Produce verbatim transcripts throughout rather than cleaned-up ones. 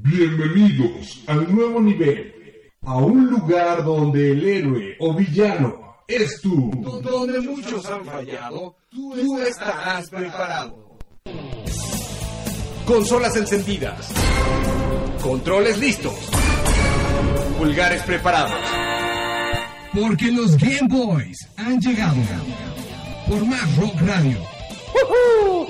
Bienvenidos al nuevo nivel, a un lugar donde el héroe o villano es tú. Donde muchos han fallado, tú estarás preparado. Consolas encendidas, controles listos, pulgares preparados. Porque los Game Boys han llegado por Más Rock Radio. ¡Woohoo!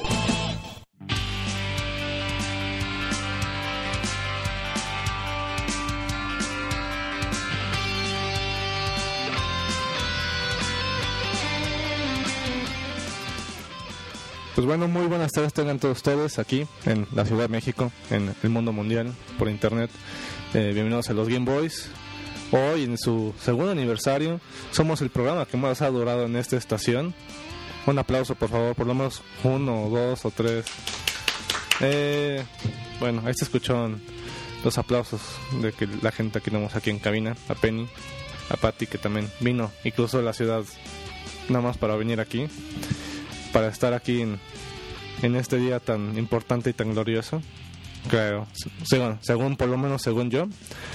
Pues bueno, muy buenas tardes tengan todos ustedes aquí en la Ciudad de México, en el mundo mundial, por internet. Eh, bienvenidos a los Game Boys. Hoy, en su segundo aniversario, somos el programa que más ha durado en esta estación. Un aplauso, por favor, por lo menos uno, dos o tres. Eh, bueno, ahí se escucharon los aplausos de que la gente que tenemos aquí en cabina, a Penny, a Patty, que también vino y cruzó la ciudad nada más para venir aquí, para estar aquí en, en este día tan importante y tan glorioso, claro, según, según por lo menos según yo.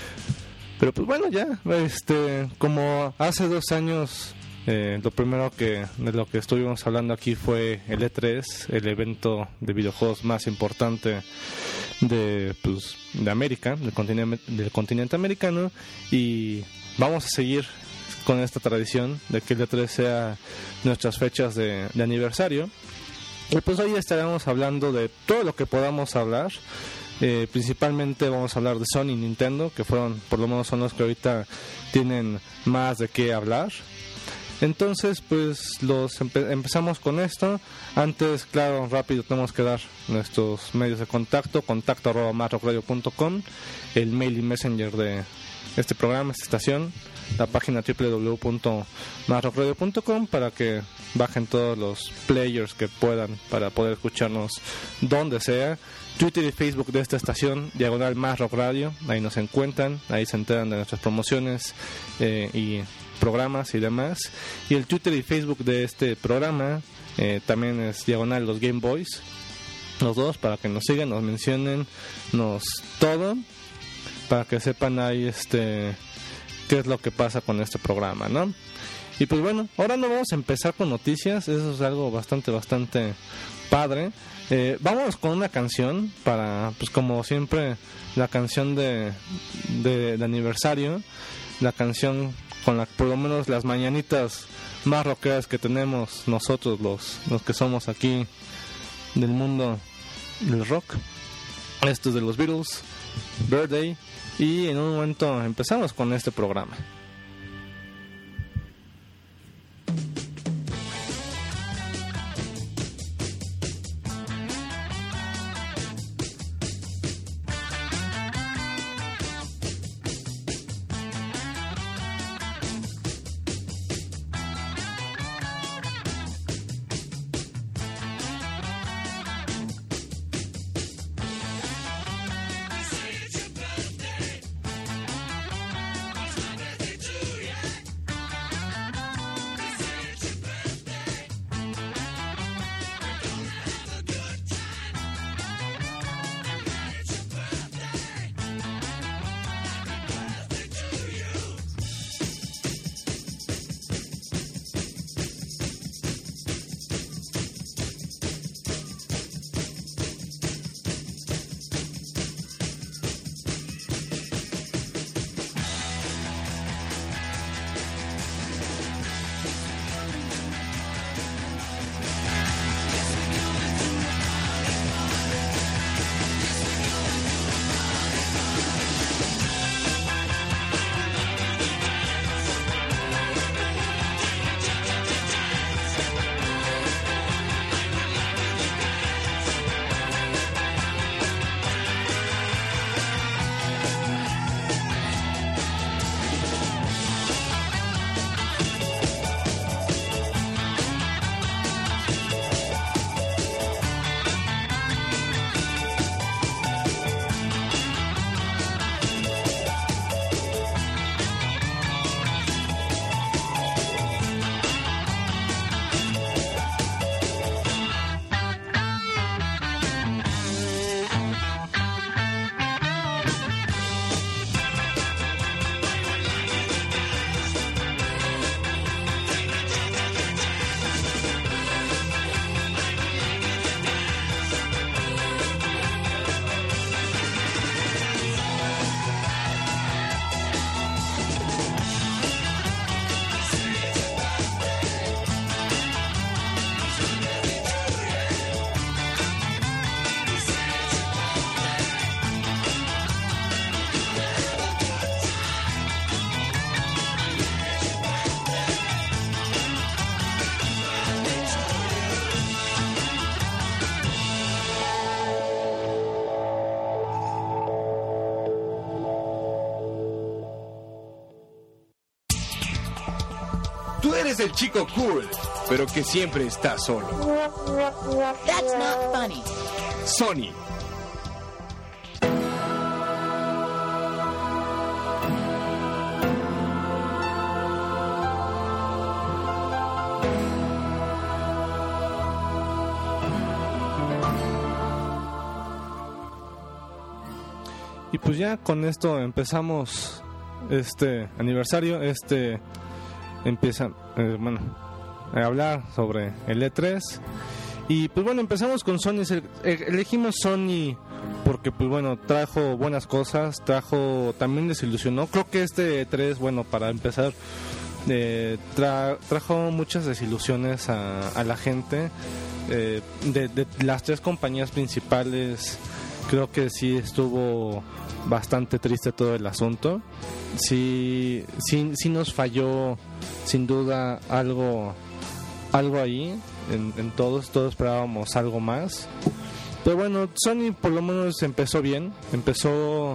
Pero pues bueno, ya, este, como hace dos años, eh, lo primero que de lo que estuvimos hablando aquí fue el E tres, el evento de videojuegos más importante de, pues, de América, del continente, del continente americano, y vamos a seguir con esta tradición de que el E tres sea nuestras fechas de, de aniversario. Y pues hoy estaremos hablando de todo lo que podamos hablar. Eh, principalmente vamos a hablar de Sony y Nintendo, que fueron, por lo menos son los que ahorita tienen más de qué hablar. Entonces pues los empe- empezamos con esto. Antes, claro, rápido tenemos que dar nuestros medios de contacto: contacto arroba más rock radio punto com, el mail y messenger de este programa, esta estación, la página doble u doble u doble u punto más rock radio punto com, para que bajen todos los players que puedan para poder escucharnos donde sea. Twitter y Facebook de esta estación, diagonal Más Rock Radio, ahí nos encuentran, ahí se enteran de nuestras promociones eh, y programas y demás. Y el Twitter y Facebook de este programa eh, también es diagonal Los Game Boys, los dos, para que nos sigan, nos mencionen, nos todo, para que sepan ahí este qué es lo que pasa con este programa, ¿no? Y pues bueno, ahora no vamos a empezar con noticias, eso es algo bastante, bastante padre. Eh, vamos con una canción para, pues como siempre, la canción de, de, de aniversario, la canción con la, por lo menos las mañanitas más rockeras que tenemos nosotros los, los que somos aquí del mundo del rock. Esto es de los Beatles, Birthday, y en un momento empezamos con este programa. It's your birthday. Tú eres el chico cool, pero que siempre está solo. That's not funny. Sony. Y pues ya con esto empezamos este aniversario, este empieza, eh, bueno, a hablar sobre el E tres. Y pues bueno, empezamos con Sony. Elegimos Sony porque pues bueno, trajo buenas cosas, trajo, también desilusionó. Creo que este E tres, bueno, para empezar, eh, tra- trajo muchas desilusiones a, a la gente. Eh, de, de las tres compañías principales, creo que sí estuvo bastante triste todo el asunto. Sí, sí, sí nos falló sin duda algo, algo ahí en, en todos, todos esperábamos algo más. Pero bueno, Sony por lo menos empezó bien, empezó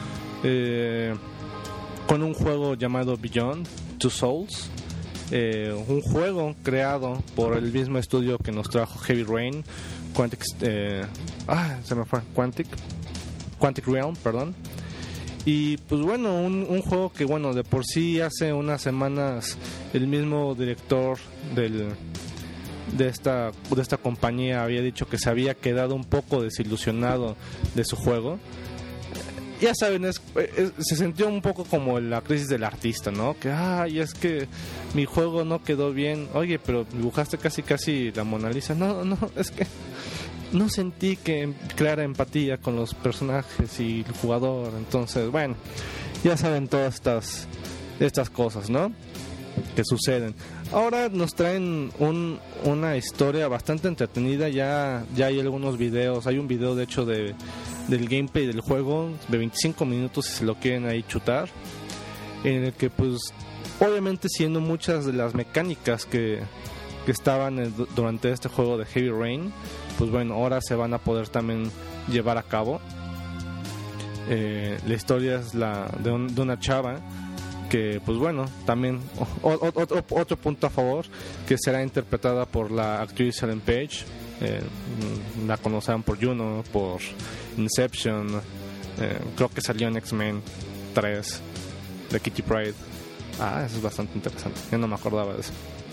eh, con un juego llamado Beyond Two Souls. Eh, un juego creado por el mismo estudio que nos trajo Heavy Rain, Quantic, eh, ah, se me fue, Quantic, Quantic Realm, perdón. Y pues bueno, un, un juego que bueno, de por sí hace unas semanas el mismo director del de esta de esta compañía había dicho que se había quedado un poco desilusionado de su juego. Ya saben, es, es, se sintió un poco como la crisis del artista, ¿no? Que, ay, es que mi juego no quedó bien. Oye, pero dibujaste casi casi la Mona Lisa. No, no, es que no sentí que creara empatía con los personajes y el jugador. Entonces, bueno, ya saben todas estas, estas cosas, ¿no? Que suceden. Ahora nos traen un, una historia bastante entretenida. Ya, ya hay algunos videos. Hay un video, de hecho, de del gameplay del juego de veinticinco minutos, si se lo quieren ahí chutar, en el que pues obviamente siendo muchas de las mecánicas que, que estaban en, durante este juego de Heavy Rain, pues bueno, ahora se van a poder también llevar a cabo. Eh, la historia es la de, un, de una chava que pues bueno, también o, o, otro, otro punto a favor, que será interpretada por la actriz Ellen Page. Eh, la conocerán por Juno, por Inception, eh, creo que salió en X-Men tres de Kitty Pryde. Ah, eso es bastante interesante, yo no me acordaba de eso.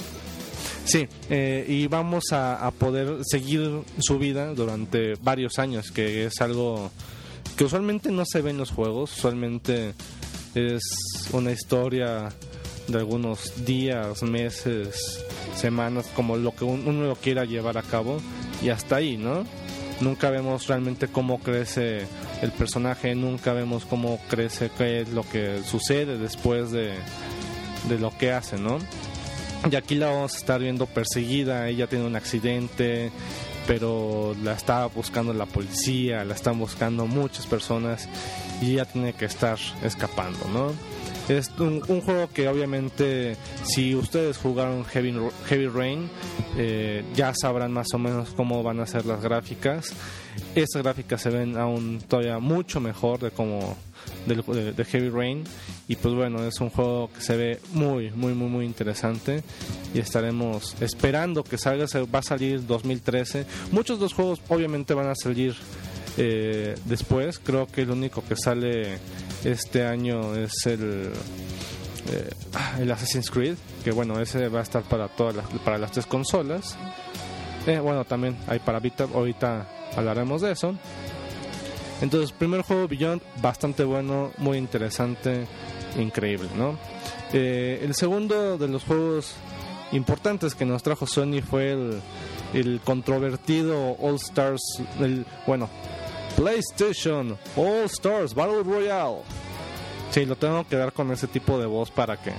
Sí, eh, y vamos a, a poder seguir su vida durante varios años, que es algo que usualmente no se ve en los juegos. Usualmente es una historia de algunos días, meses, semanas, como lo que uno lo quiera llevar a cabo, y hasta ahí, ¿no? Nunca vemos realmente cómo crece el personaje, nunca vemos cómo crece, qué es lo que sucede después de, de lo que hace, ¿no? Y aquí la vamos a estar viendo perseguida. Ella tiene un accidente, pero la está buscando la policía, la están buscando muchas personas y ella tiene que estar escapando, ¿no? Es un, un juego que obviamente, si ustedes jugaron Heavy, Heavy Rain, eh, ya sabrán más o menos cómo van a ser las gráficas. Estas gráficas se ven aún todavía mucho mejor de como de, de, de Heavy Rain. Y pues bueno, es un juego que se ve muy, muy, muy, muy interesante. Y estaremos esperando que salga. Se va a salir dos mil trece. Muchos de los juegos obviamente van a salir eh, después. Creo que el único que sale este año es el eh, el Assassin's Creed, que bueno, ese va a estar para todas las, para las tres consolas. Eh, bueno, también hay para Vita, ahorita hablaremos de eso. Entonces, primer juego Beyond, bastante bueno, muy interesante, increíble, ¿no? Eh, el segundo de los juegos importantes que nos trajo Sony fue el, el controvertido All Stars, el, bueno, PlayStation All Stars Battle Royale. Sí, lo tengo que dar con ese tipo de voz para que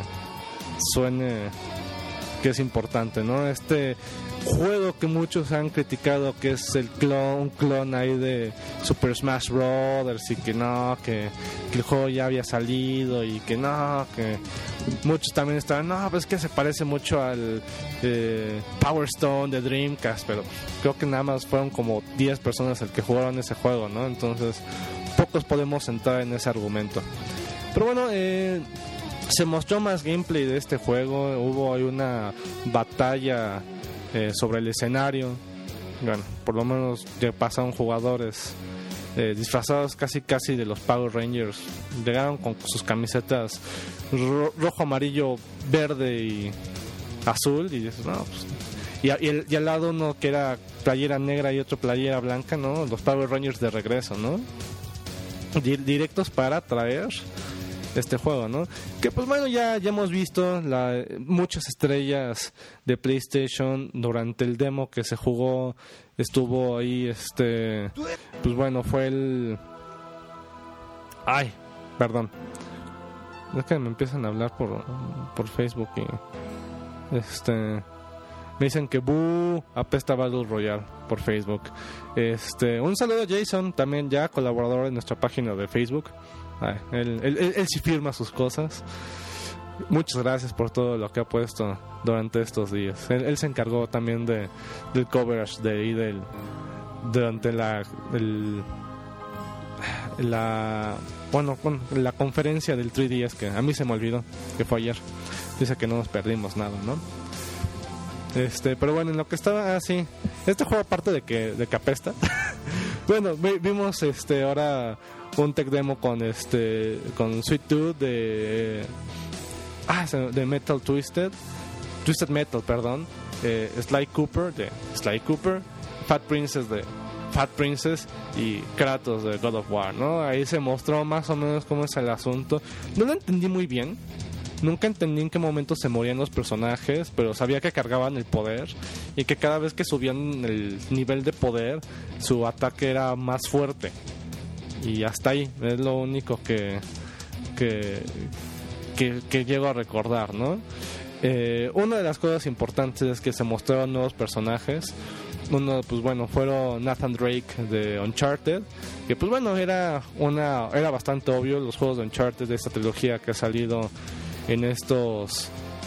suene que es importante, ¿no? Este juego que muchos han criticado, que es el clon, un clon ahí de Super Smash Brothers, y que no, que, que el juego ya había salido, y que no, que muchos también estaban, no, pues que se parece mucho al eh, Power Stone de Dreamcast, pero creo que nada más fueron como diez personas el que jugaron ese juego, ¿no? Entonces pocos podemos entrar en ese argumento. Pero bueno, eh, se mostró más gameplay de este juego. Hubo ahí una batalla eh, sobre el escenario. Bueno, por lo menos ya pasaron jugadores eh, disfrazados casi casi de los Power Rangers. Llegaron con sus camisetas ro- rojo, amarillo, verde y azul. Y dices, no, pues... Y, y, el, y al lado uno que era playera negra y otro playera blanca, ¿no? Los Power Rangers de regreso, ¿no? Di- directos para traer este juego, ¿no? Que pues bueno, ya, ya hemos visto la, muchas estrellas de PlayStation durante el demo que se jugó. Estuvo ahí, este... Pues bueno, fue el... Ay, perdón. Es que me empiezan a hablar por, por Facebook y... Este... Me dicen que buh, apesta Battle Royale por Facebook. Este, un saludo a Jason, también ya colaborador en nuestra página de Facebook. Ay, él, él, él, él sí firma sus cosas. Muchas gracias por todo lo que ha puesto durante estos días. Él, él se encargó también de del coverage de ahí del durante la el, la bueno, bueno la conferencia del tres D S, que a mí se me olvidó que fue ayer. Dice que no nos perdimos nada, ¿no? Este, pero bueno, en lo que estaba así, ah, este juego aparte de que de que apesta. Bueno, vimos este ahora un tech demo con este con Sweet Tooth de ah, de Metal Twisted, Twisted Metal, perdón, eh, Sly Cooper de Sly Cooper, Fat Princess de Fat Princess y Kratos de God of War, ¿no? Ahí se mostró más o menos cómo es el asunto. No lo entendí muy bien. Nunca entendí en qué momento se morían los personajes, pero sabía que cargaban el poder y que cada vez que subían el nivel de poder, su ataque era más fuerte. Y hasta ahí, es lo único que que, que, que llego a recordar, ¿no? Eh, una de las cosas importantes es que se mostraron nuevos personajes. Uno, pues bueno, fueron Nathan Drake de Uncharted, que pues bueno, era una era bastante obvio. Los juegos de Uncharted, de esta trilogía que ha salido en estos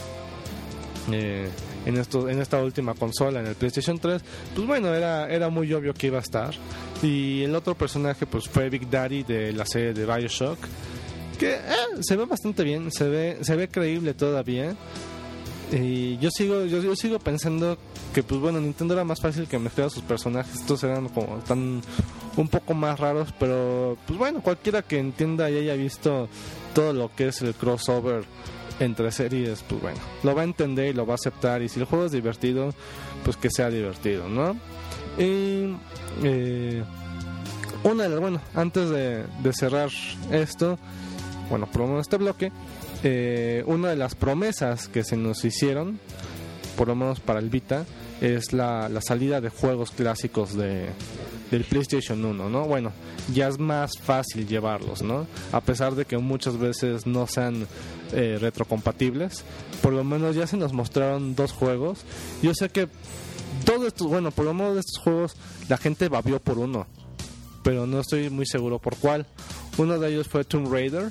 eh, en estos en esta última consola, en el PlayStation tres, pues bueno, era era muy obvio que iba a estar. Y el otro personaje pues fue Big Daddy de la serie de BioShock, que eh, se ve bastante bien, se ve se ve creíble todavía. Y yo sigo yo, yo sigo pensando que pues bueno, Nintendo era más fácil que mezclar sus personajes. Estos eran como tan un poco más raros, pero pues bueno, cualquiera que entienda y haya visto todo lo que es el crossover entre series, pues bueno, lo va a entender y lo va a aceptar. Y si el juego es divertido, pues que sea divertido, ¿no? Y eh, una de las, bueno, antes de, de cerrar esto, bueno, por lo menos este bloque, eh, una de las promesas que se nos hicieron, por lo menos para el Vita, es la, la salida de juegos clásicos de del PlayStation uno, ¿no? Bueno, ya es más fácil llevarlos, ¿no? A pesar de que muchas veces no sean eh, retrocompatibles, por lo menos ya se nos mostraron dos juegos. Yo sé que todos estos, bueno, por lo menos de estos juegos la gente babió por uno, pero no estoy muy seguro por cuál. Uno de ellos fue Tomb Raider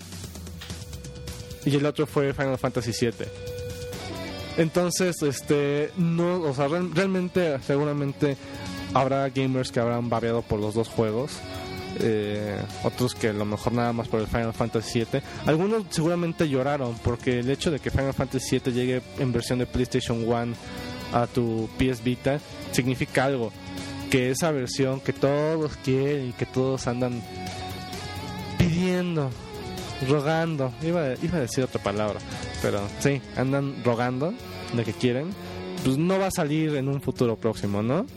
y el otro fue Final Fantasy siete. Entonces, este, no, o sea, real, realmente, seguramente habrá gamers que habrán babeado por los dos juegos, eh, otros que a lo mejor nada más por el Final Fantasy siete. Algunos seguramente lloraron porque el hecho de que Final Fantasy siete llegue en versión de PlayStation uno a tu P S Vita significa algo, que esa versión que todos quieren y que todos andan pidiendo, rogando, iba, iba a decir otra palabra, pero sí, andan rogando de que quieren, pues no va a salir en un futuro próximo, ¿no?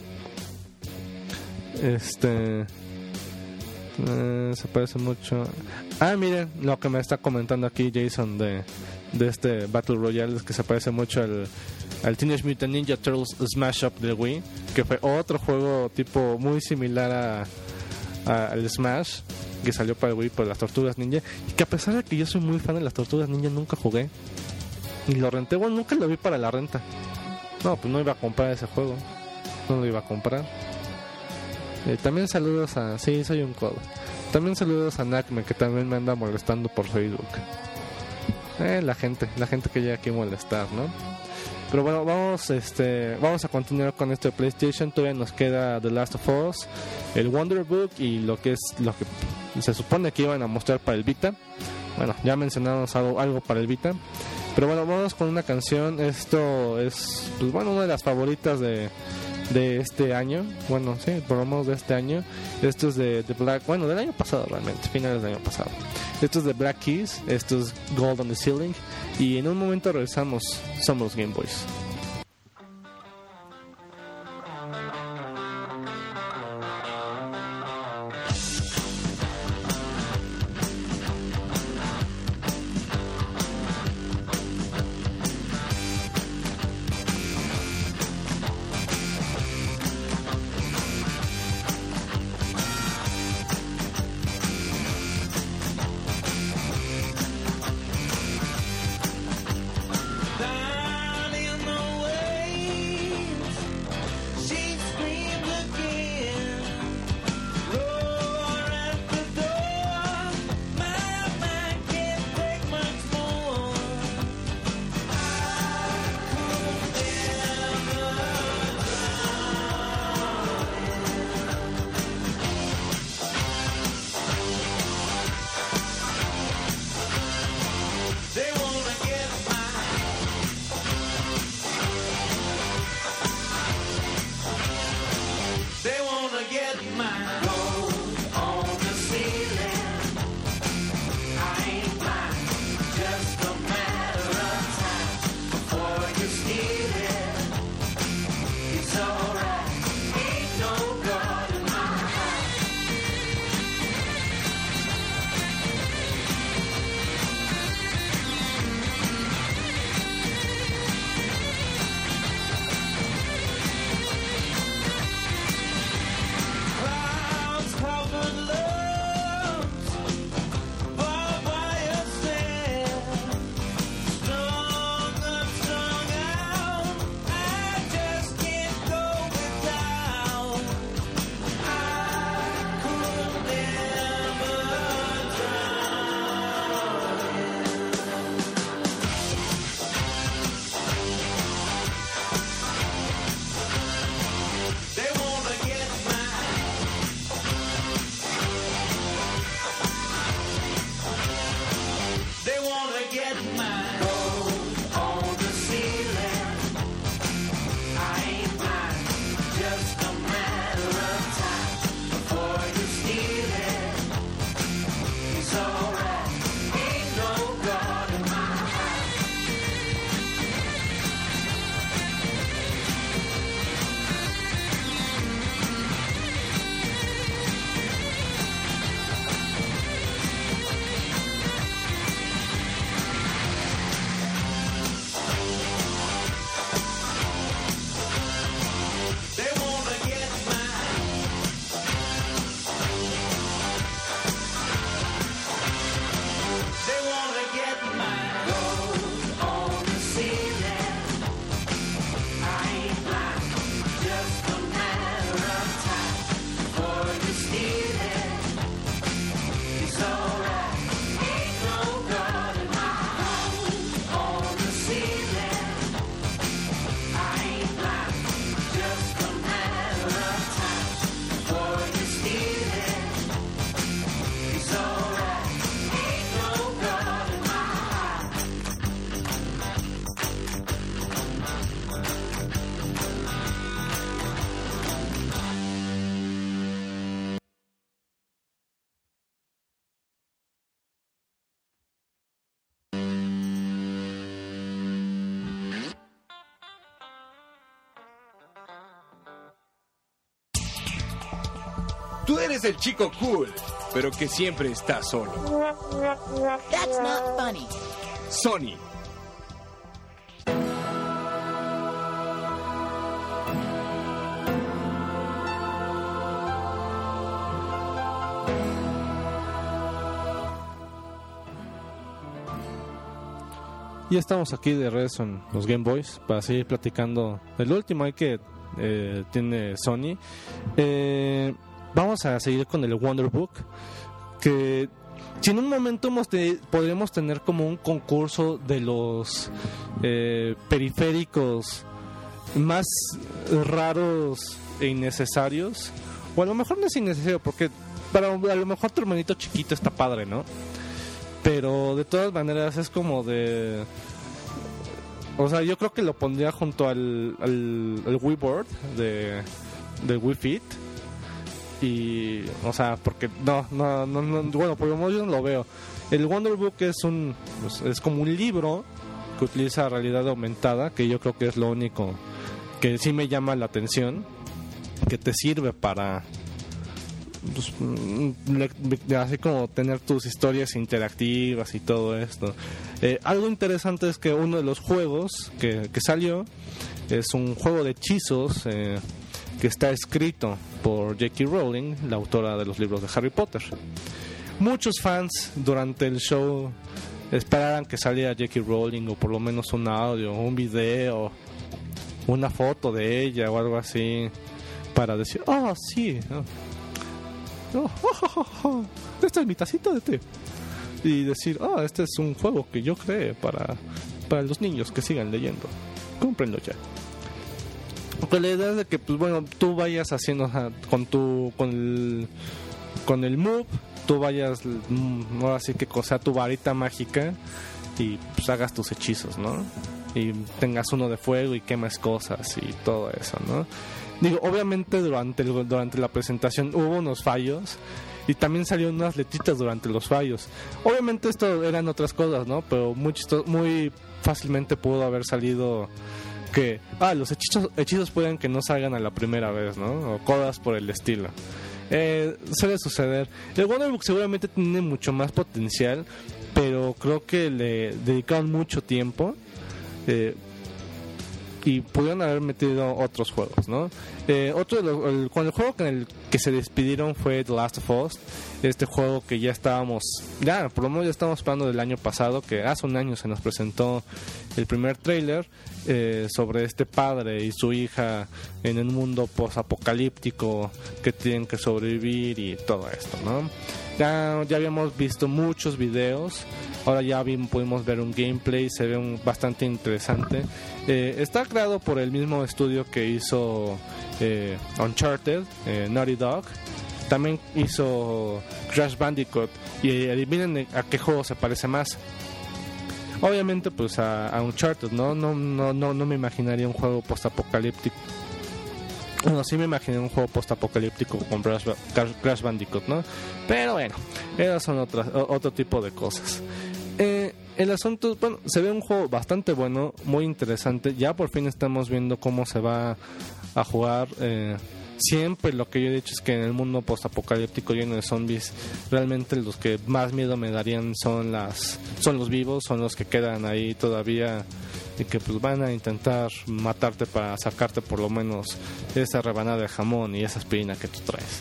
Este eh, se parece mucho. Ah, miren lo que me está comentando aquí Jason de, de este Battle Royale, es que se parece mucho al, al Teenage Mutant Ninja Turtles Smash Up de Wii, que fue otro juego tipo muy similar a, a al Smash que salió para Wii por las Tortugas Ninja, y que a pesar de que yo soy muy fan de las Tortugas Ninja nunca jugué y lo renté. Bueno, nunca lo vi para la renta. No, pues no iba a comprar ese juego, no lo iba a comprar. Eh, también saludos a... Sí, soy un codo. También saludos a Nakme, que también me anda molestando por Facebook. Eh, la gente, la gente que llega aquí a molestar, ¿no? Pero bueno, vamos este vamos a continuar con esto de PlayStation. Todavía nos queda The Last of Us, el Wonder Book y lo que es lo que se supone que iban a mostrar para el Vita. bueno, ya mencionamos algo, algo para el Vita. Pero bueno, vamos con una canción. Esto es, pues bueno, una de las favoritas de, de este año. Bueno, sí, por lo menos de este año. Esto es de, de Black, bueno, del año pasado realmente, finales del año pasado. Esto es de Black Keys, esto es Gold on the Ceiling. Y en un momento regresamos, somos los Game Boys. Tú eres el chico cool, pero que siempre está solo. That's not funny. Sony. Y estamos aquí de regreso en los Game Boys para seguir platicando del último ahí que eh, tiene Sony. Eh, vamos a seguir con el Wonder Book, que si en un momento hemos te, podríamos tener como un concurso de los eh, periféricos más raros e innecesarios, o a lo mejor no es innecesario porque para a lo mejor tu hermanito chiquito está padre, ¿no? pero de todas maneras es como de... O sea, yo creo que lo pondría junto al, al, al Wii Board de, de Wii Fit. Y, o sea, porque no, no, no, no bueno, por lo menos yo no lo veo. El Wonderbook es un, pues, es como un libro que utiliza realidad aumentada, que yo creo que es lo único que sí me llama la atención, que te sirve para, pues, así como tener tus historias interactivas y todo esto. Eh, algo interesante es que uno de los juegos que, que salió es un juego de hechizos eh, que está escrito por J K Rowling, la autora de los libros de Harry Potter. Muchos fans durante el show esperaran que saliera J K Rowling, o por lo menos un audio, un video, una foto de ella o algo así, para decir, oh sí, oh, oh, oh, oh, oh, esta es mi tacita de té, y decir, oh, este es un juego que yo creé para, para los niños que sigan leyendo, cómprenlo ya. Porque la idea es de que, pues bueno, tú vayas haciendo, o sea, con tu, con el, con el Move, tú vayas, no así que sea tu varita mágica y pues hagas tus hechizos, ¿no? Y tengas uno de fuego y quemes cosas y todo eso, ¿no? Digo, obviamente durante el, durante la presentación hubo unos fallos y también salieron unas letritas durante los fallos. Obviamente esto eran otras cosas, ¿no? Pero muy chisto, muy fácilmente pudo haber salido que, ah, los hechizos, hechizos pueden que no salgan a la primera vez, ¿no? O cosas por el estilo. Eh, suele suceder. El Wonderbook seguramente tiene mucho más potencial, pero creo que le dedicaron mucho tiempo eh, y pudieron haber metido otros juegos, ¿no? Eh, otro de los, el, cuando el juego con el que se despidieron fue The Last of Us, este juego que ya estábamos, ya por lo menos ya estábamos esperando del año pasado, que hace un año se nos presentó el primer tráiler eh, sobre este padre y su hija en un mundo post-apocalíptico que tienen que sobrevivir y todo esto, ¿no? Ya, ya habíamos visto muchos videos, ahora ya vimos, pudimos ver un gameplay, se ve un, bastante interesante. Eh, está creado por el mismo estudio que hizo eh, Uncharted, eh, Naughty Dog. También hizo Crash Bandicoot. Y adivinen a qué juego se parece más. Obviamente pues a, a Uncharted, ¿no? No, no, no, no me imaginaría un juego post-apocalíptico. Bueno, sí me imaginé un juego post-apocalíptico con Crash, Crash Bandicoot, ¿no? Pero bueno, esas son otras, otro tipo de cosas. Eh, el asunto, bueno, se ve un juego bastante bueno, muy interesante. Ya por fin estamos viendo cómo se va a jugar. Eh, siempre lo que yo he dicho es que en el mundo post-apocalíptico lleno de zombies, realmente los que más miedo me darían son las, son los vivos, son los que quedan ahí todavía y que pues van a intentar matarte para sacarte por lo menos esa rebanada de jamón y esa aspirina que tú traes.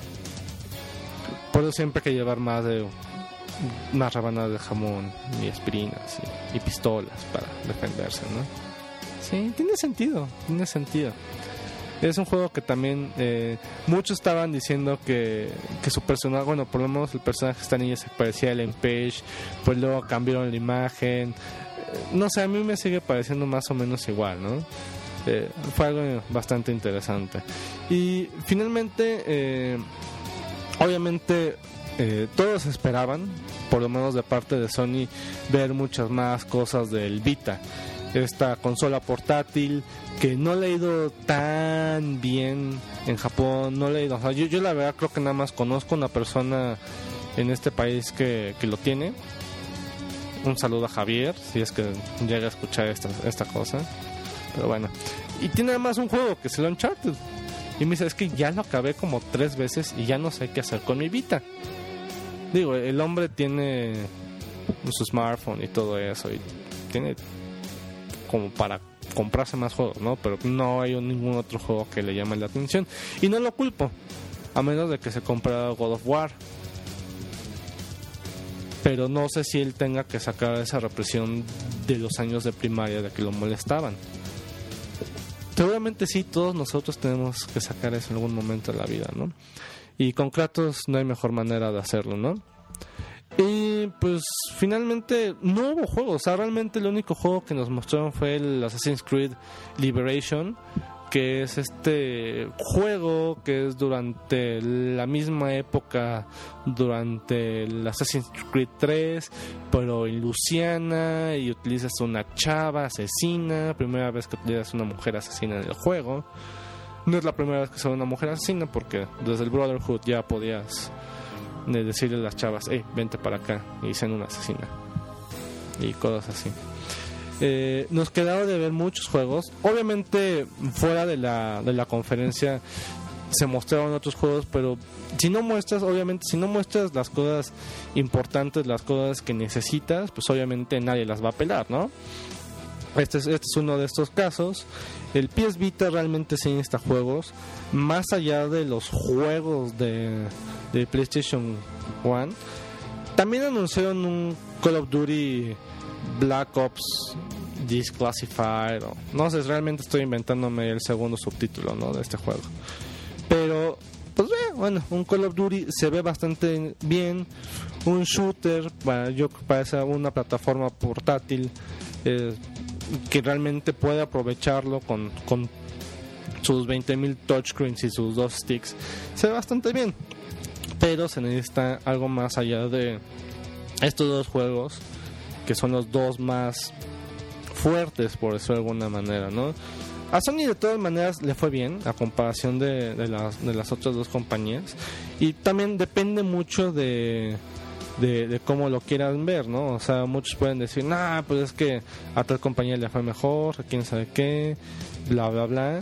Por eso siempre hay que llevar más de más rebanadas de jamón y aspirinas y, y pistolas para defenderse, ¿no? Sí, tiene sentido, tiene sentido. Es un juego que también eh, muchos estaban diciendo que, que su personaje, bueno, por lo menos el personaje de esta niña se parecía a Ellen Page, pues luego cambiaron la imagen. No sé, a mí me sigue pareciendo más o menos igual, ¿no? Eh, fue algo bastante interesante. Y finalmente, eh, obviamente, eh, todos esperaban, por lo menos de parte de Sony, ver muchas más cosas del Vita. Esta consola portátil que no le ha ido tan bien en Japón, no le ha ido, o sea, yo, yo la verdad creo que nada más conozco una persona en este país que, que lo tiene. Un saludo a Javier, si es que llega a escuchar esta, esta cosa. Pero bueno, y tiene además un juego que es el Uncharted. Y me dice, es que ya lo acabé como tres veces y ya no sé qué hacer con mi Vita. Digo, el hombre tiene su smartphone y todo eso, y tiene como para comprarse más juegos, ¿no? Pero no hay ningún otro juego que le llame la atención. Y no lo culpo, a menos de que se compre God of War. Pero no sé si él tenga que sacar esa represión de los años de primaria de que lo molestaban. Seguramente sí, todos nosotros tenemos que sacar eso en algún momento de la vida, ¿no? Y con Kratos no hay mejor manera de hacerlo, ¿no? Y pues finalmente no hubo juegos, o sea, realmente el único juego que nos mostraron fue el Assassin's Creed Liberation, que es este juego que es durante la misma época, durante el Assassin's Creed tres, pero en Luisiana, y utilizas una chava asesina, primera vez que utilizas una mujer asesina en el juego. No es la primera vez que se ve una mujer asesina, porque desde el Brotherhood ya podías decirle a las chavas, hey, vente para acá, y sean una asesina, y cosas así. Eh, nos quedaba de ver muchos juegos. Obviamente fuera de la, de la conferencia se mostraron otros juegos, pero si no muestras, obviamente si no muestras las cosas importantes, las cosas que necesitas, pues obviamente nadie las va a pelar, ¿no? Este es, este es uno de estos casos. El P S Vita realmente sí necesita juegos, más allá de los juegos de, de PlayStation uno. También anunciaron un Call of Duty Black Ops Declassified, o no sé, realmente estoy inventándome el segundo subtítulo, ¿no?, de este juego. Pero pues eh, bueno, un Call of Duty se ve bastante bien, un shooter para yo parece una plataforma portátil eh, que realmente puede aprovecharlo con, con sus veinte mil touchscreens y sus dos sticks. Se ve bastante bien, pero se necesita algo más allá de estos dos juegos, que son los dos más fuertes, por eso de alguna manera, ¿no? A Sony de todas maneras le fue bien a comparación de, de, las, de las otras dos compañías, y también depende mucho de, de, de cómo lo quieran ver, ¿no? O sea, muchos pueden decir, nah, pues es que a tal compañía le fue mejor, a quién sabe qué, bla bla bla,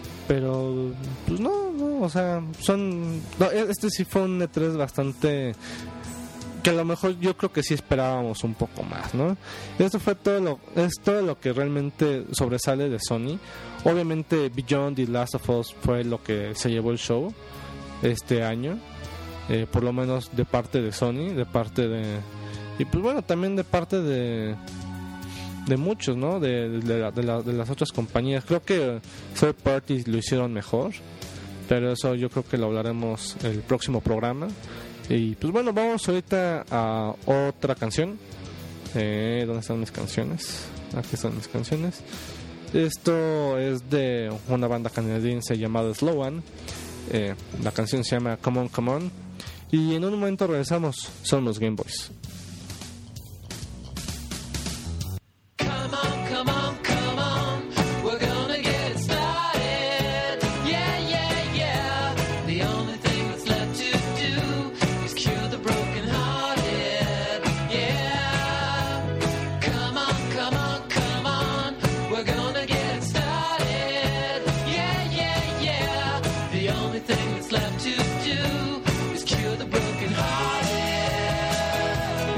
pero pues no, no, o sea, son no, este sí fue un E tres bastante, que a lo mejor yo creo que sí esperábamos un poco más, ¿no? Esto fue todo lo, es todo lo que realmente sobresale de Sony. Obviamente Beyond The Last of Us fue lo que se llevó el show este año, eh, por lo menos de parte de Sony, de parte de, y pues bueno, también de parte de de muchos, ¿no? De, de, la, de, la, de las otras compañías. Creo que third parties lo hicieron mejor, pero eso yo creo que lo hablaremos el próximo programa. Y pues bueno, vamos ahorita a otra canción. Eh, ¿Dónde están mis canciones? Aquí están mis canciones. Esto es de una banda canadiense llamada Slowan. Eh, la canción se llama Come On, Come On. Y en un momento regresamos. Son los Game Boys. Left to do is cure the broken hearted.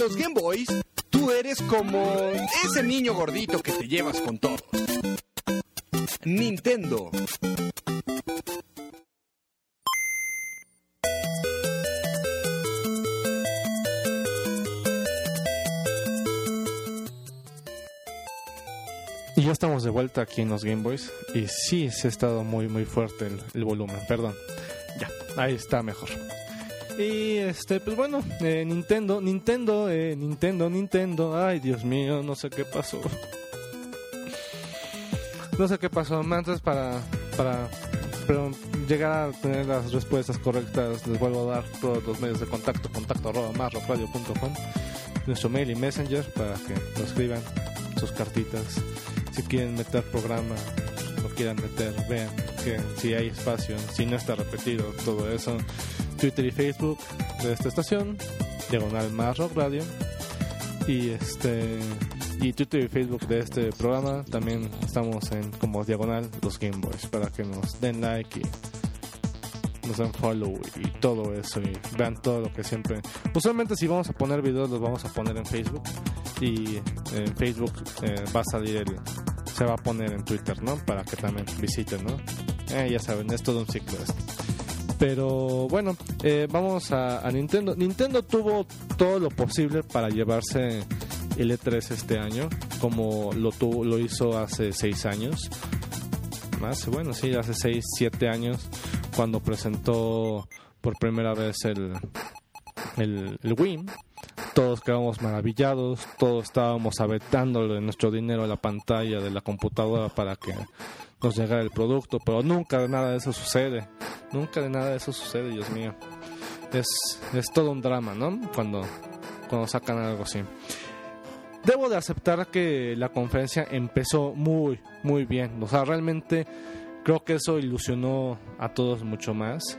los Game Boys, tú eres como ese niño gordito que te llevas con todos. Nintendo. Y ya estamos de vuelta aquí en los Game Boys. Y sí, se ha estado muy muy fuerte el, el volumen, perdón. Ya, ahí está mejor. Y este, pues bueno, eh, Nintendo, Nintendo, eh, Nintendo, Nintendo. Ay, Dios mío, no sé qué pasó. No sé qué pasó. Antes para, para pero llegar a tener las respuestas correctas, les vuelvo a dar todos los medios de contacto. Contacto arroba más rock radio punto com, nuestro mail y messenger para que nos escriban sus cartitas. Si quieren meter programa, lo quieran meter, vean que si hay espacio, si no está repetido, todo eso. Twitter y Facebook de esta estación, diagonal más rock radio, y este y Twitter y Facebook de este programa también estamos en como diagonal los Game Boys, para que nos den like y nos den follow y todo eso, y vean todo lo que siempre. Usualmente si vamos a poner videos los vamos a poner en Facebook, y en Facebook eh, va a salir el se va a poner en Twitter, ¿no? Para que también visiten, ¿no? Eh, ya saben, es todo un ciclo esto. Pero bueno, eh, vamos a, a Nintendo. Nintendo tuvo todo lo posible para llevarse el E tres este año, como lo tuvo, lo hizo hace seis años. Más, bueno, sí, hace seis, siete años, cuando presentó por primera vez el, el, el Wii. Todos quedamos maravillados, todos estábamos aventándole nuestro dinero a la pantalla de la computadora para que nos llegara el producto, pero nunca de nada de eso sucede, nunca de nada de eso sucede, Dios mío. Es, es todo un drama, ¿no? Cuando, cuando sacan algo así. Debo de aceptar que la conferencia empezó muy, muy bien. O sea, realmente creo que eso ilusionó a todos mucho más.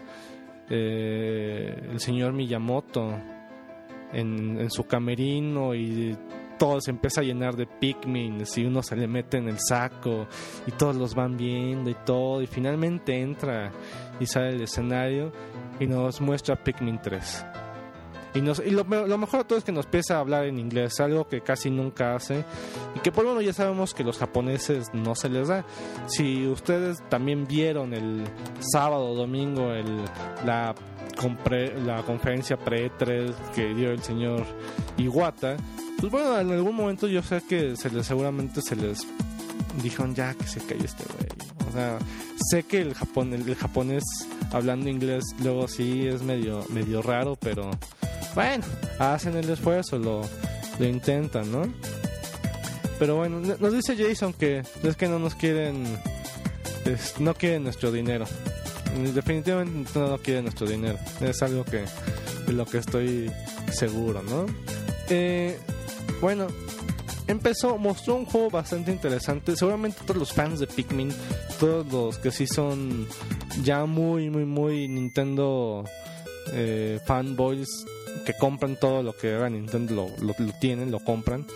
Eh, el señor Miyamoto En, en su camerino, y todo se empieza a llenar de Pikmin, y uno se le mete en el saco y todos los van viendo y todo, y finalmente entra y sale del escenario y nos muestra Pikmin tres. Y, nos, y lo, lo mejor de todo es que nos empieza a hablar en inglés, algo que casi nunca hace, y que por lo menos ya sabemos que los japoneses no se les da. Si ustedes también vieron el sábado o domingo el, la Compre, la conferencia pre-E tres que dio el señor Iwata, pues bueno, en algún momento yo sé que se les, seguramente se les dijeron ya que se calle este güey. O sea, sé que el, Japón, el, el japonés hablando inglés luego sí es medio, medio raro, pero bueno, hacen el esfuerzo, lo, lo intentan, ¿no? Pero bueno, nos dice Jason que es que no nos quieren, es, no quieren nuestro dinero. Definitivamente no, no quiere nuestro dinero. Es algo que de lo que estoy seguro, ¿no? Eh, bueno, empezó, mostró un juego bastante interesante. Seguramente todos los fans de Pikmin, todos los que sí son ya muy, muy, muy Nintendo eh, fanboys, que compran todo lo que haga Nintendo, lo, lo, lo tienen, lo compran.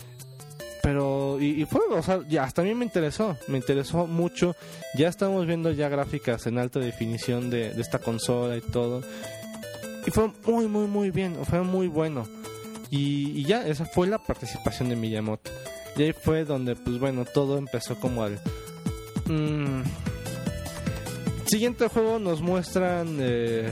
Pero, y, y fue, o sea, ya hasta a mí me interesó, me interesó mucho. Ya estamos viendo ya gráficas en alta definición de, de esta consola y todo. Y fue muy, muy, muy bien, fue muy bueno. Y, y ya, esa fue la participación de Miyamoto. Y ahí fue donde, pues bueno, todo empezó como al... Mmm, siguiente juego nos muestran eh,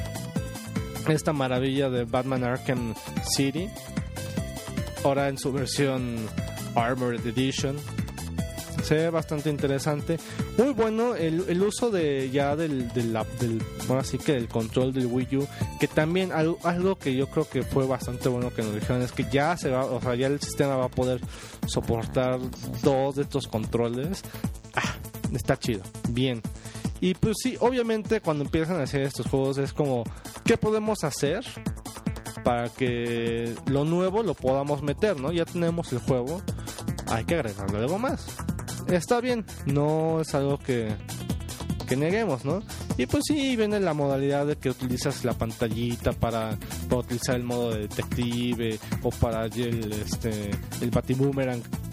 esta maravilla de Batman Arkham City. Ahora en su versión Armored Edition. Se ve bastante interesante. Muy bueno el, el uso de ya del, del, del bueno, así que del control del Wii U, que también algo, algo que yo creo que fue bastante bueno que nos dijeron es que ya se va, o sea, ya el sistema va a poder soportar dos de estos controles. Ah, está chido, bien. Y pues sí, obviamente cuando empiezan a hacer estos juegos es como, ¿qué podemos hacer para que lo nuevo lo podamos meter, ¿no? Ya tenemos el juego, hay que agregarle algo más. Está bien, no es algo que, que neguemos, ¿no? Y pues sí, viene la modalidad de que utilizas la pantallita para, para utilizar el modo de detective, o para el, este, el Batiboomerang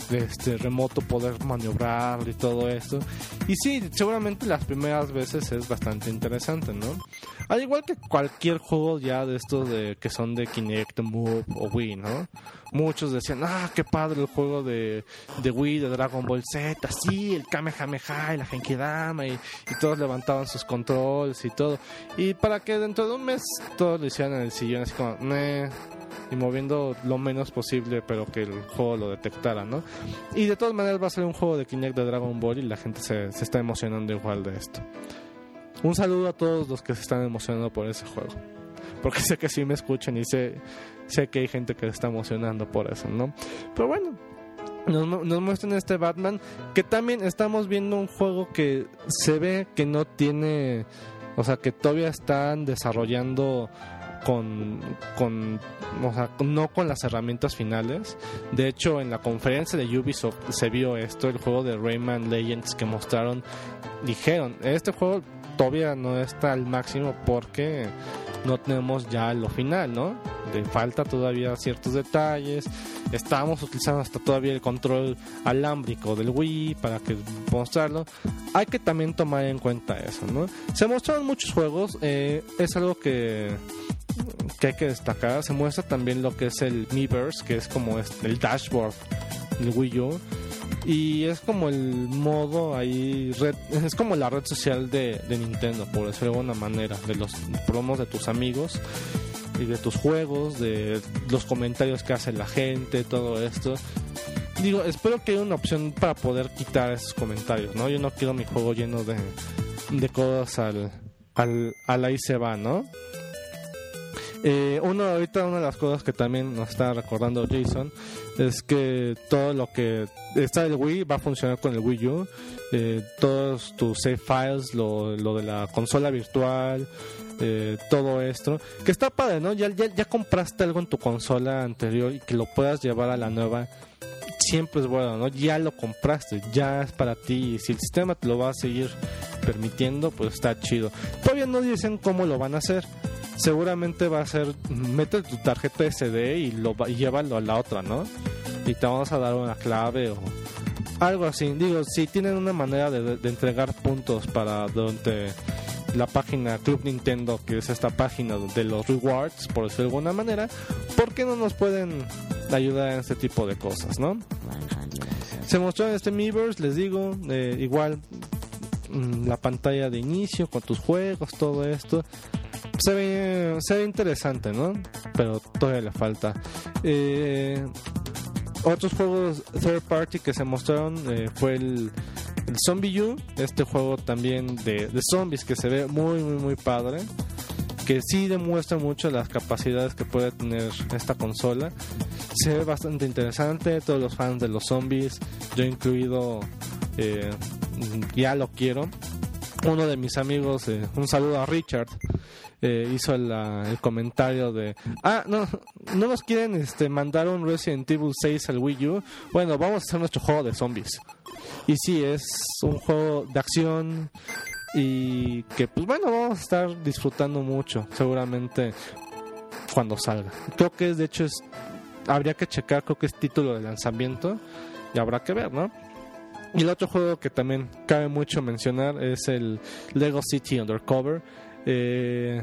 este remoto poder maniobrar y todo esto. Y sí, seguramente las primeras veces es bastante interesante, ¿no? Al igual que cualquier juego ya de estos de que son de Kinect, Move o Wii, ¿no? Muchos decían, ah, qué padre el juego de, de Wii, de Dragon Ball Z, sí, el Kamehameha y la Genkidama, y, y todos levantaban sus controles y todo. Y para que dentro de un mes todos lo hicieran en el sillón, así como, meh, y moviendo lo menos posible, pero que el juego lo detectara, ¿no? Y de todas maneras va a ser un juego de Kinect de Dragon Ball y la gente se, se está emocionando igual de esto. Un saludo a todos los que se están emocionando por ese juego, porque sé que sí me escuchan y sé, sé que hay gente que se está emocionando por eso, ¿no? Pero bueno, nos, nos muestran este Batman, que también estamos viendo un juego que se ve que no tiene, o sea, que todavía están desarrollando con, con o sea, no con las herramientas finales. De hecho, en la conferencia de Ubisoft se vio esto, el juego de Rayman Legends que mostraron, dijeron, este juego todavía no está al máximo porque no tenemos ya lo final, ¿no? Le falta todavía ciertos detalles. Estábamos utilizando hasta todavía el control alámbrico del Wii para que mostrarlo. Hay que también tomar en cuenta eso, ¿no? Se mostraron muchos juegos, eh, es algo que que hay que destacar. Se muestra también lo que es el Miiverse, que es como el dashboard del Wii U, y es como el modo ahí red, es como la red social de, de Nintendo, por decirlo de alguna manera, de los promos de tus amigos y de tus juegos, de los comentarios que hace la gente, todo esto. Digo, espero que haya una opción para poder quitar esos comentarios, ¿no? Yo no quiero mi juego lleno de, de cosas al, al, al ahí se va, ¿no? Eh, uno ahorita una de las cosas que también nos está recordando Jason es que todo lo que está el Wii va a funcionar con el Wii U, eh, todos tus save files, lo, lo de la consola virtual, eh, todo esto, que está padre, ¿no? Ya, ya, ya compraste algo en tu consola anterior y que lo puedas llevar a la nueva, siempre es bueno, ¿no? Ya lo compraste, ya es para ti, y si el sistema te lo va a seguir permitiendo, pues está chido. Todavía no dicen cómo lo van a hacer. Seguramente va a ser, mete tu tarjeta ese de y, lo, y llévalo a la otra, ¿no? Y te vamos a dar una clave o algo así. Digo, si tienen una manera de, de entregar puntos para donde la página Club Nintendo, que es esta página de los rewards, por decirlo de alguna manera, ¿por qué no nos pueden ayudar en este tipo de cosas, no? Se mostró en este Miiverse, les digo, eh, igual la pantalla de inicio con tus juegos, todo esto. Se ve, se ve interesante, ¿no? Pero todavía le falta. Eh, otros juegos third party que se mostraron eh, fue el, el Zombie U, este juego también de, de zombies que se ve muy, muy, muy padre. Que sí demuestra mucho las capacidades que puede tener esta consola. Se ve bastante interesante. Todos los fans de los zombies, yo incluido, eh, ya lo quiero. Uno de mis amigos, eh, un saludo a Richard, eh, hizo la, el comentario de ah, no, no nos quieren este, mandar un Resident Evil seis al Wii U. Bueno, vamos a hacer nuestro juego de zombies. Y sí, es un juego de acción y que pues bueno, vamos a estar disfrutando mucho seguramente cuando salga. Creo que es, de hecho es, habría que checar, creo que es título de lanzamiento y habrá que ver, ¿no? Y el otro juego que también cabe mucho mencionar es el Lego City Undercover. Eh,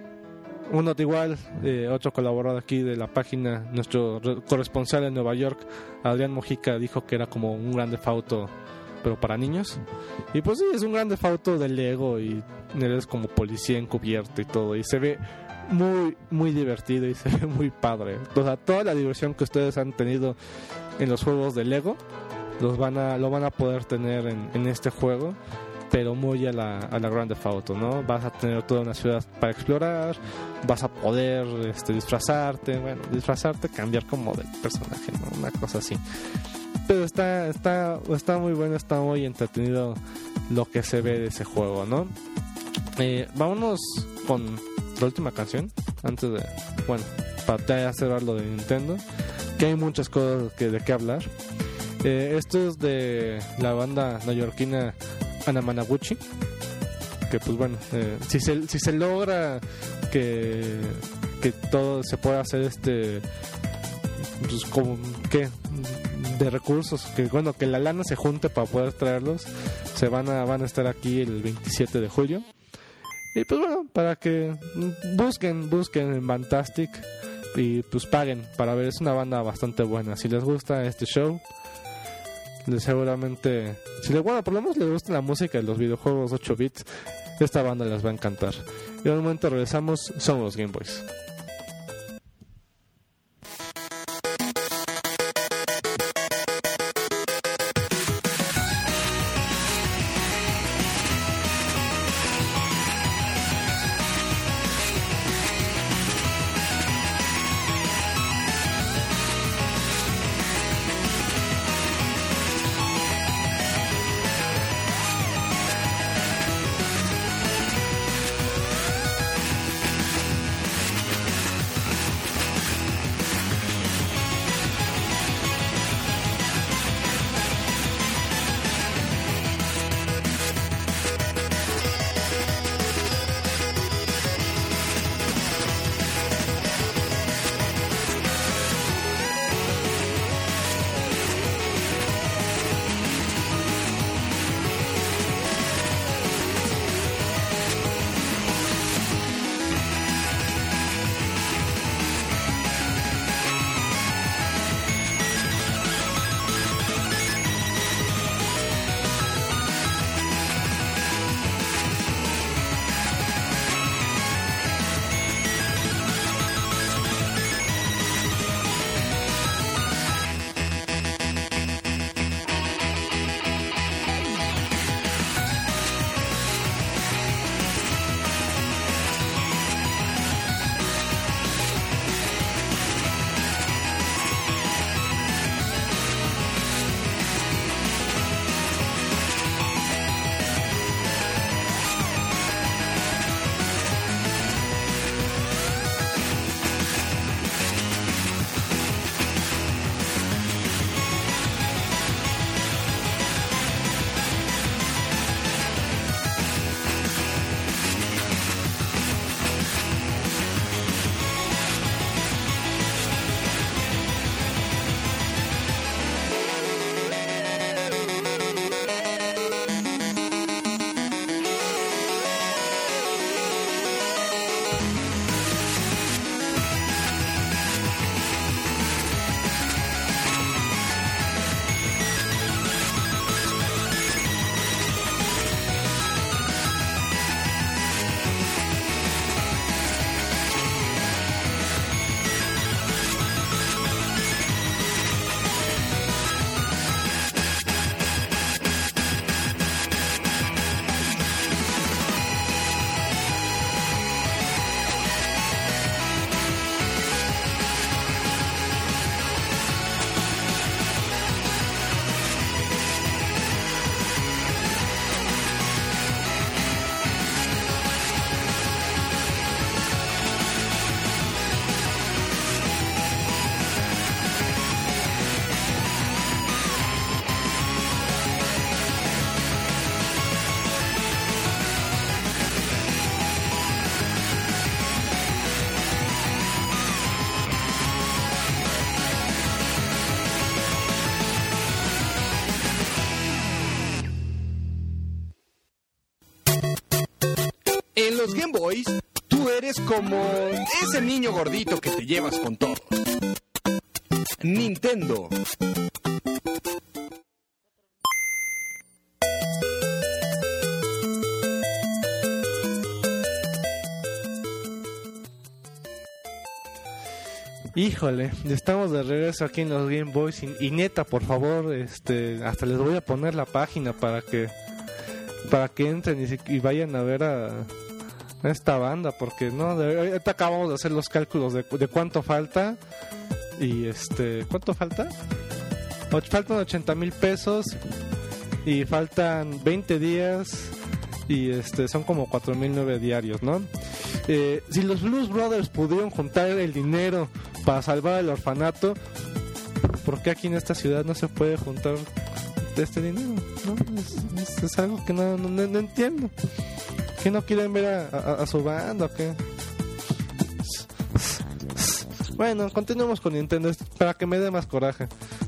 uno de igual, eh, otro colaborador aquí de la página, nuestro corresponsal en Nueva York, Adrián Mojica, dijo que era como un Grand Theft Auto, pero para niños. Y pues sí, es un Grand Theft Auto de Lego y eres como policía encubierto y todo. Y se ve muy, muy divertido y se ve muy padre. O sea, toda la diversión que ustedes han tenido en los juegos de Lego los van a, lo van a poder tener en, en este juego, pero muy a la, a la Grand Theft Auto, ¿no? Vas a tener toda una ciudad para explorar, vas a poder este, disfrazarte, bueno, disfrazarte, cambiar como de personaje, ¿no? Una cosa así. Pero está, está, está muy bueno, está muy entretenido lo que se ve de ese juego, ¿no? Eh, vámonos con la última canción, antes de, bueno, para ya cerrar lo de Nintendo, que hay muchas cosas que, de qué hablar. Eh, esto es de la banda neoyorquina Anamanaguchi, que pues bueno, eh, si se si se logra que que todo se pueda hacer este pues como que de recursos, que bueno, que la lana se junte para poder traerlos. Se van a van a estar aquí el veintisiete de julio. Y pues bueno, para que busquen, busquen en Fantastic y pues paguen para ver. Es una banda bastante buena. Si les gusta este show, les seguramente, si les, bueno, por lo menos les gusta la música de los videojuegos ocho bits, esta banda les va a encantar. Y en un momento regresamos, somos los Game Boys. En los Game Boys, tú eres como ese niño gordito que te llevas con todos. Nintendo. Híjole, estamos de regreso aquí en los Game Boys y, y neta, por favor, este, hasta les voy a poner la página para que para que entren y, y vayan a ver a, a esta banda, porque no, de, ahorita acabamos de hacer los cálculos de, de cuánto falta y este, ¿cuánto falta? Och, faltan ochenta mil pesos y faltan veinte días y este son como cuatro mil nueve diarios, ¿no? Eh, si los Blues Brothers pudieron juntar el dinero para salvar el orfanato, ¿por qué aquí en esta ciudad no se puede juntar este dinero? ¿No? Es, es, es algo que no, no, no entiendo. ¿Que no quieren ver a, a, a su banda o qué? Bueno, continuemos con Nintendo para que me dé más coraje.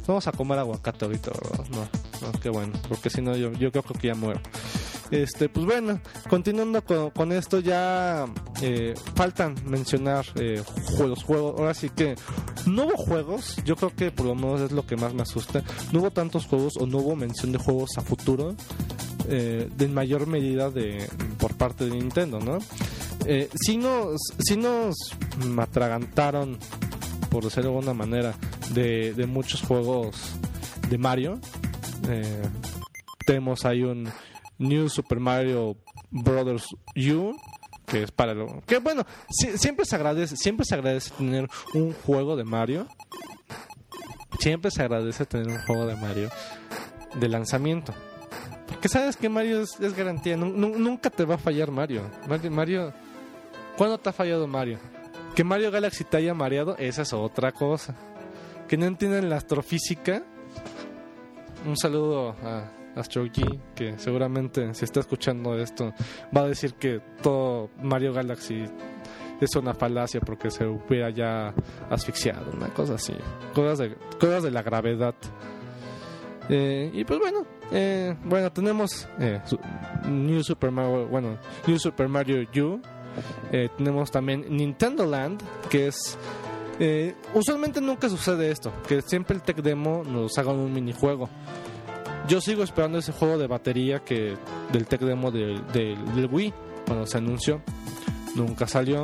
Vamos a comer aguacate ahorita, ¿verdad? No, no, qué bueno, porque si no yo, yo creo que ya muero. Este, pues bueno, continuando con, con esto, ya eh, faltan mencionar eh, los juegos. Ahora sí que no hubo juegos, yo creo que por lo menos es lo que más me asusta. No hubo tantos juegos o no hubo mención de juegos a futuro eh, de mayor medida de por parte de Nintendo, ¿no? Eh, sí nos, sí nos atragantaron, por decirlo de alguna manera, de, de muchos juegos de Mario. Eh, tenemos ahí un New Super Mario Brothers U, que es para lo que bueno, si, siempre se agradece, siempre se agradece tener un juego de Mario. Siempre se agradece tener un juego de Mario de lanzamiento. Porque sabes que Mario es, es garantía, n- n- nunca te va a fallar Mario. Mario, Mario, ¿cuándo te ha fallado Mario? Que Mario Galaxy te haya mareado, esa es otra cosa. Que no entienden la astrofísica. Un saludo a Astro G, que seguramente si está escuchando esto va a decir que todo Mario Galaxy es una falacia porque se hubiera ya asfixiado, una cosa así, cosas de, cosas de la gravedad. Eh, y pues bueno, eh, bueno tenemos eh, su, New Super Mario, bueno New Super Mario U. Eh, tenemos también Nintendo Land, que es eh, usualmente nunca sucede esto, que siempre el tech demo nos haga un minijuego. Yo sigo esperando ese juego de batería que del tech demo del, del, del Wii cuando se anunció. Nunca salió.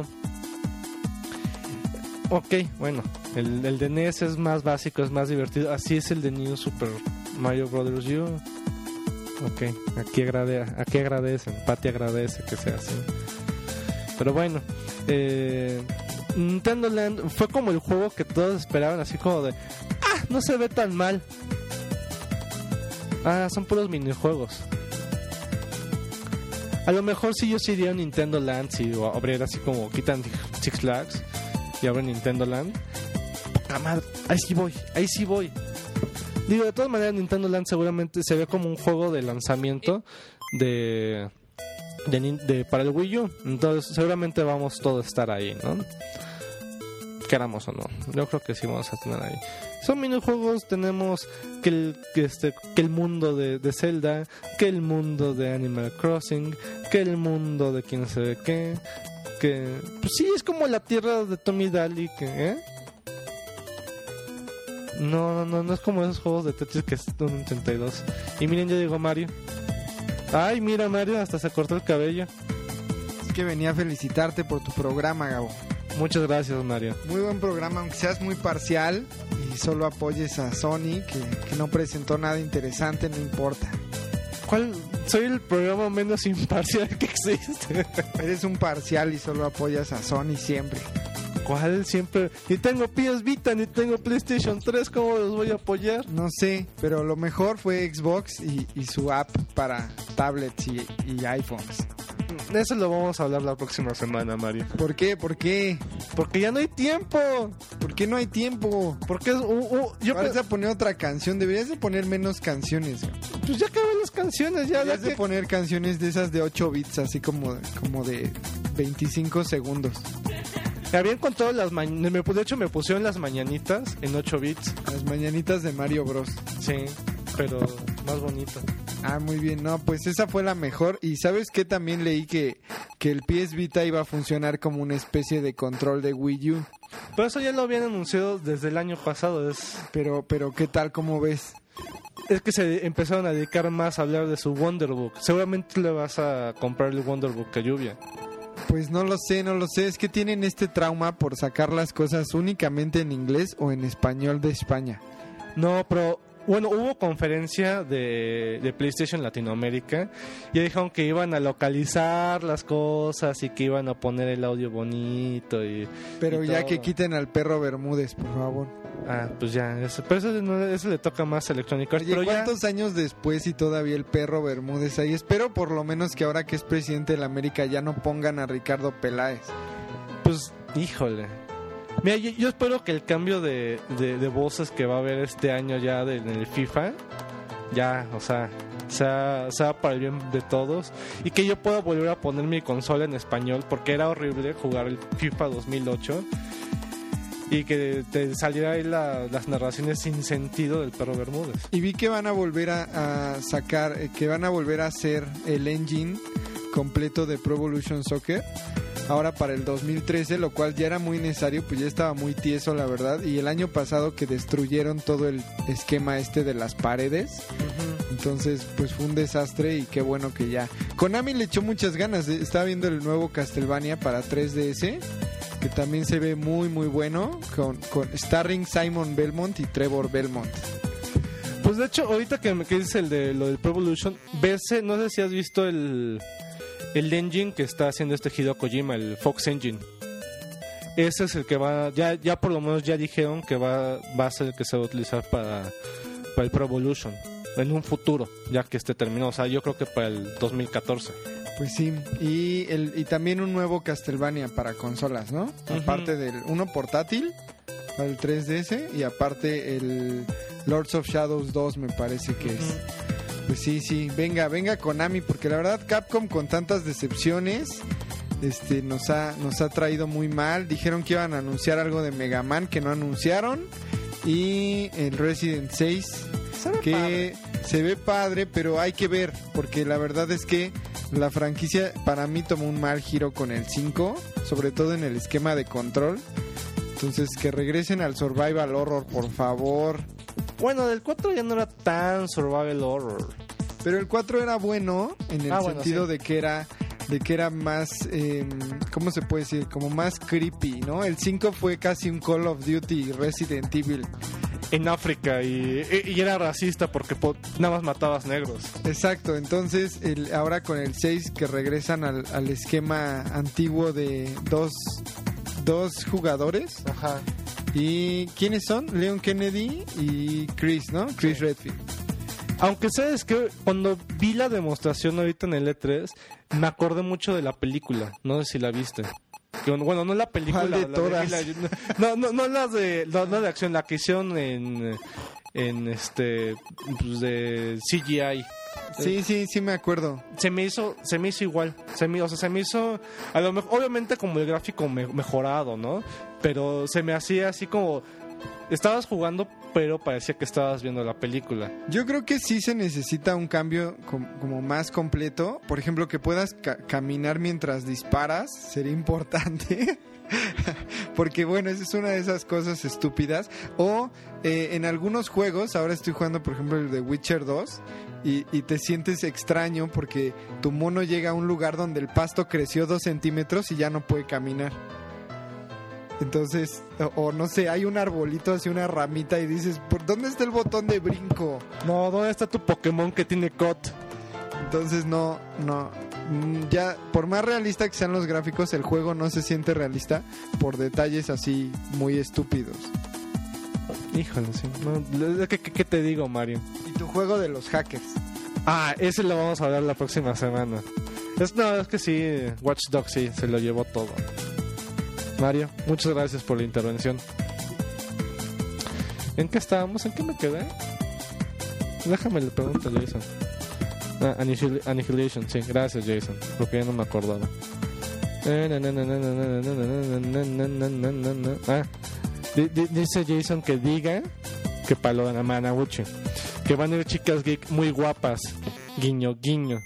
Ok, bueno, el, el de N E S es más básico, es más divertido. Así es el de New Super Mario Brothers U. Ok, aquí, agrade, aquí agradecen, Pati agradece que sea así. Pero bueno, eh, Nintendo Land fue como el juego que todos esperaban, así como de, ah, no se ve tan mal. Ah, son puros minijuegos. A lo mejor si yo sí iría a Nintendo Land, si abriera así como quitan Six Flags y abren Nintendo Land. Ah, madre, ahí sí voy, ahí sí voy. Digo, de todas maneras Nintendo Land seguramente se ve como un juego de lanzamiento de, de, de para el Wii U. Entonces seguramente vamos todos a estar ahí, ¿no? Queramos o no, yo creo que sí vamos a tener ahí. Son minijuegos, tenemos que el, que este, que el mundo de, de Zelda, que el mundo de Animal Crossing, que el mundo de quién sabe qué, que pues sí, es como la tierra de Tommy Daly, que, ¿eh? No, no, no, no es como esos juegos de Tetris que es un ochenta y dos. Y miren, ya llegó Mario. Ay, mira Mario, hasta se cortó el cabello. Es que venía a felicitarte por tu programa, Gabo. Muchas gracias, Mario. Muy buen programa, aunque seas muy parcial y solo apoyes a Sony, que, que no presentó nada interesante, no importa. ¿Cuál? Soy el programa menos imparcial que existe. Eres un parcial y solo apoyas a Sony siempre. ¿Cuál? Siempre. Ni tengo P S Vita, ni tengo PlayStation tres, ¿cómo los voy a apoyar? No sé, pero lo mejor fue Xbox y, y su app para tablets y, y iPhones. De eso lo vamos a hablar la próxima semana, Mario. ¿Por qué? ¿Por qué? Porque ya no hay tiempo. ¿Por qué no hay tiempo? Porque es, uh, uh, yo Vas pe- a poner otra canción. Deberías de poner menos canciones. Güey. pues ya acabé las canciones, ya. Deberías ya de que... poner canciones de esas de ocho bits, así como, como de veinticinco segundos. Me habían contado las mañanitas. De hecho, me pusieron las mañanitas en ocho bits. Las mañanitas de Mario Bros. Sí, pero más bonito. Ah, muy bien. No, pues esa fue la mejor. Y ¿sabes qué? También leí que, que el P S Vita iba a funcionar como una especie de control de Wii U. Pero eso ya lo habían anunciado desde el año pasado. Es, Pero, pero ¿qué tal? ¿Cómo ves? es que se empezaron a dedicar más a hablar de su Wonderbook. Seguramente le vas a comprar el Wonderbook a Lluvia. Pues no lo sé, no lo sé. Es que tienen este trauma por sacar las cosas únicamente en inglés o en español de España. No, pero bueno, hubo conferencia de, de PlayStation Latinoamérica y dijeron que iban a localizar las cosas y que iban a poner el audio bonito y Pero y ya todo. que quiten al perro Bermúdez, por favor. Ah, pues ya, eso, pero eso, no- eso le toca más a Electronic Arts. Oye, Pero ya, ¿cuántos años después y todavía el perro Bermúdez ahí? Espero por lo menos que ahora que es presidente de la América ya no pongan a Ricardo Peláez. pues, híjole. Mira, yo, yo espero que el cambio de, de, de voces que va a haber este año ya de- en el FIFA, ya, o sea, sea, sea para el bien de todos y que yo pueda volver a poner mi consola en español porque era horrible jugar el FIFA dos mil ocho. y que te saliera ahí la, las narraciones sin sentido del perro Bermúdez. Y vi que van a volver a, a sacar, eh, que van a volver a hacer el engine completo de Pro Evolution Soccer ahora para el dos mil trece, lo cual ya era muy necesario, pues ya estaba muy tieso la verdad, y el año pasado que destruyeron todo el esquema este de las paredes, uh-huh. Entonces pues fue un desastre y qué bueno que ya Konami le echó muchas ganas. Estaba viendo el nuevo Castlevania para tres D S, que también se ve muy muy bueno, con, con starring Simon Belmont y Trevor Belmont. Pues de hecho ahorita que me que dices el de lo del Pro Evolution, ves, no sé si has visto el el engine que está haciendo este Hideo Kojima, el Fox Engine. Ese es el que va, ya ya por lo menos ya dijeron que va va a ser el que se va a utilizar para para el Pro Evolution en un futuro, ya que esté terminado, o sea, yo creo que para el dos mil catorce. Pues sí, y el y también un nuevo Castlevania para consolas, ¿no? Uh-huh. Aparte del uno portátil para el tres D S y aparte el Lords of Shadows dos me parece que uh-huh. es. Pues sí, sí, venga, venga Konami, porque la verdad Capcom con tantas decepciones este nos ha nos ha traído muy mal. Dijeron que iban a anunciar algo de Mega Man que no anunciaron, y el Resident seis se que padre. se ve padre, pero hay que ver, porque la verdad es que la franquicia para mí tomó un mal giro con el cinco, sobre todo en el esquema de control. Entonces que regresen al Survival Horror, por favor. Bueno, del cuatro ya no era tan Survival Horror, pero el cuatro era bueno en el ah, sentido bueno, sí. de que era de que era más eh, ¿cómo se puede decir? Como más creepy, ¿no? El cinco fue casi un Call of Duty Resident Evil en África, y, y era racista porque nada más matabas negros. Exacto, entonces el, ahora con el seis que regresan al, al esquema antiguo de dos, dos jugadores. Ajá. ¿Y quiénes son? Leon Kennedy y Chris, ¿no? Chris sí. Redfield. Aunque sabes que cuando vi la demostración ahorita en el E tres, me acordé mucho de la película. No sé si la viste. Bueno, no la película. ¿Cuál de la todas? De, la, no, no, no las de, no, no de acción, la que hicieron en, en este, pues de C G I. Sí, sí, sí me acuerdo. Se me hizo, se me hizo igual. Se me, o sea, se me hizo, a lo mejor, obviamente como el gráfico me, mejorado, ¿no? Pero se me hacía así como, estabas jugando, pero parecía que estabas viendo la película. Yo creo que sí se necesita un cambio com- como más completo. Por ejemplo, que puedas ca- caminar mientras disparas, sería importante. Porque bueno, esa es una de esas cosas estúpidas. O eh, en algunos juegos, ahora estoy jugando por ejemplo el de Witcher dos, y, y te sientes extraño porque tu mono llega a un lugar donde el pasto creció dos centímetros y ya no puede caminar. Entonces, o, o no sé, hay un arbolito así, una ramita, y dices, ¿por dónde está el botón de brinco? No, ¿dónde está tu Pokémon que tiene C O T? Entonces no, no, ya por más realista que sean los gráficos, el juego no se siente realista por detalles así muy estúpidos. Híjole, sí. No, ¿qué, qué, ¿Qué te digo, Mario? ¿Y tu juego de los hackers? Ah, ese lo vamos a ver la próxima semana. Es, no, es que sí, Watch Dogs sí, se lo llevó todo. Mario, muchas gracias por la intervención. ¿En qué estábamos? ¿En qué me quedé? Déjame le pregunto a Jason. Ah, Annihil- Annihilation, sí, gracias Jason, porque ya no me acordaba. Ah, d- d- dice Jason que diga que para lo de Managuchi, que van a ir chicas geek muy guapas, guiño, guiño.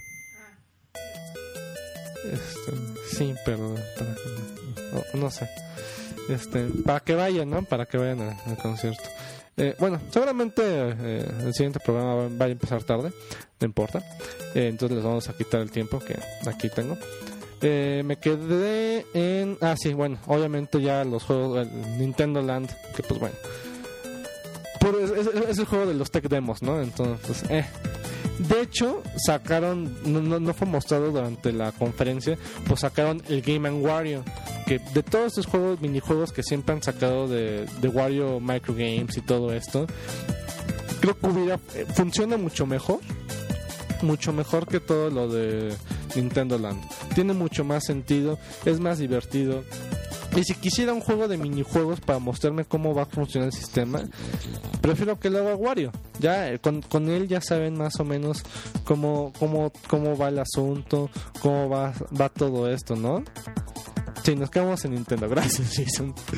Este, sí, pero para que, no, no sé, este, para que vayan, ¿no? Para que vayan al, al concierto. Eh, bueno, seguramente eh, el siguiente programa va, va a empezar tarde, no importa. Eh, entonces les vamos a quitar el tiempo que aquí tengo. Eh, me quedé en... Ah, sí, bueno, obviamente ya los juegos, el Nintendo Land, que pues bueno. Pero es, es, es el juego de los tech demos, ¿no? Entonces, eh. De hecho, sacaron, no, no, no fue mostrado durante la conferencia, pues sacaron el Game and Wario, que de todos estos juegos, minijuegos que siempre han sacado de, de Wario Microgames y todo esto, creo que hubiera, eh, funciona mucho mejor, mucho mejor que todo lo de Nintendo Land. Tiene mucho más sentido, es más divertido. Y si quisiera un juego de minijuegos para mostrarme cómo va a funcionar el sistema, prefiero que lo haga Wario. Ya con, con él ya saben más o menos cómo cómo cómo va el asunto, cómo va va todo esto, ¿no? Sí, nos quedamos en Nintendo. Gracias, Jason.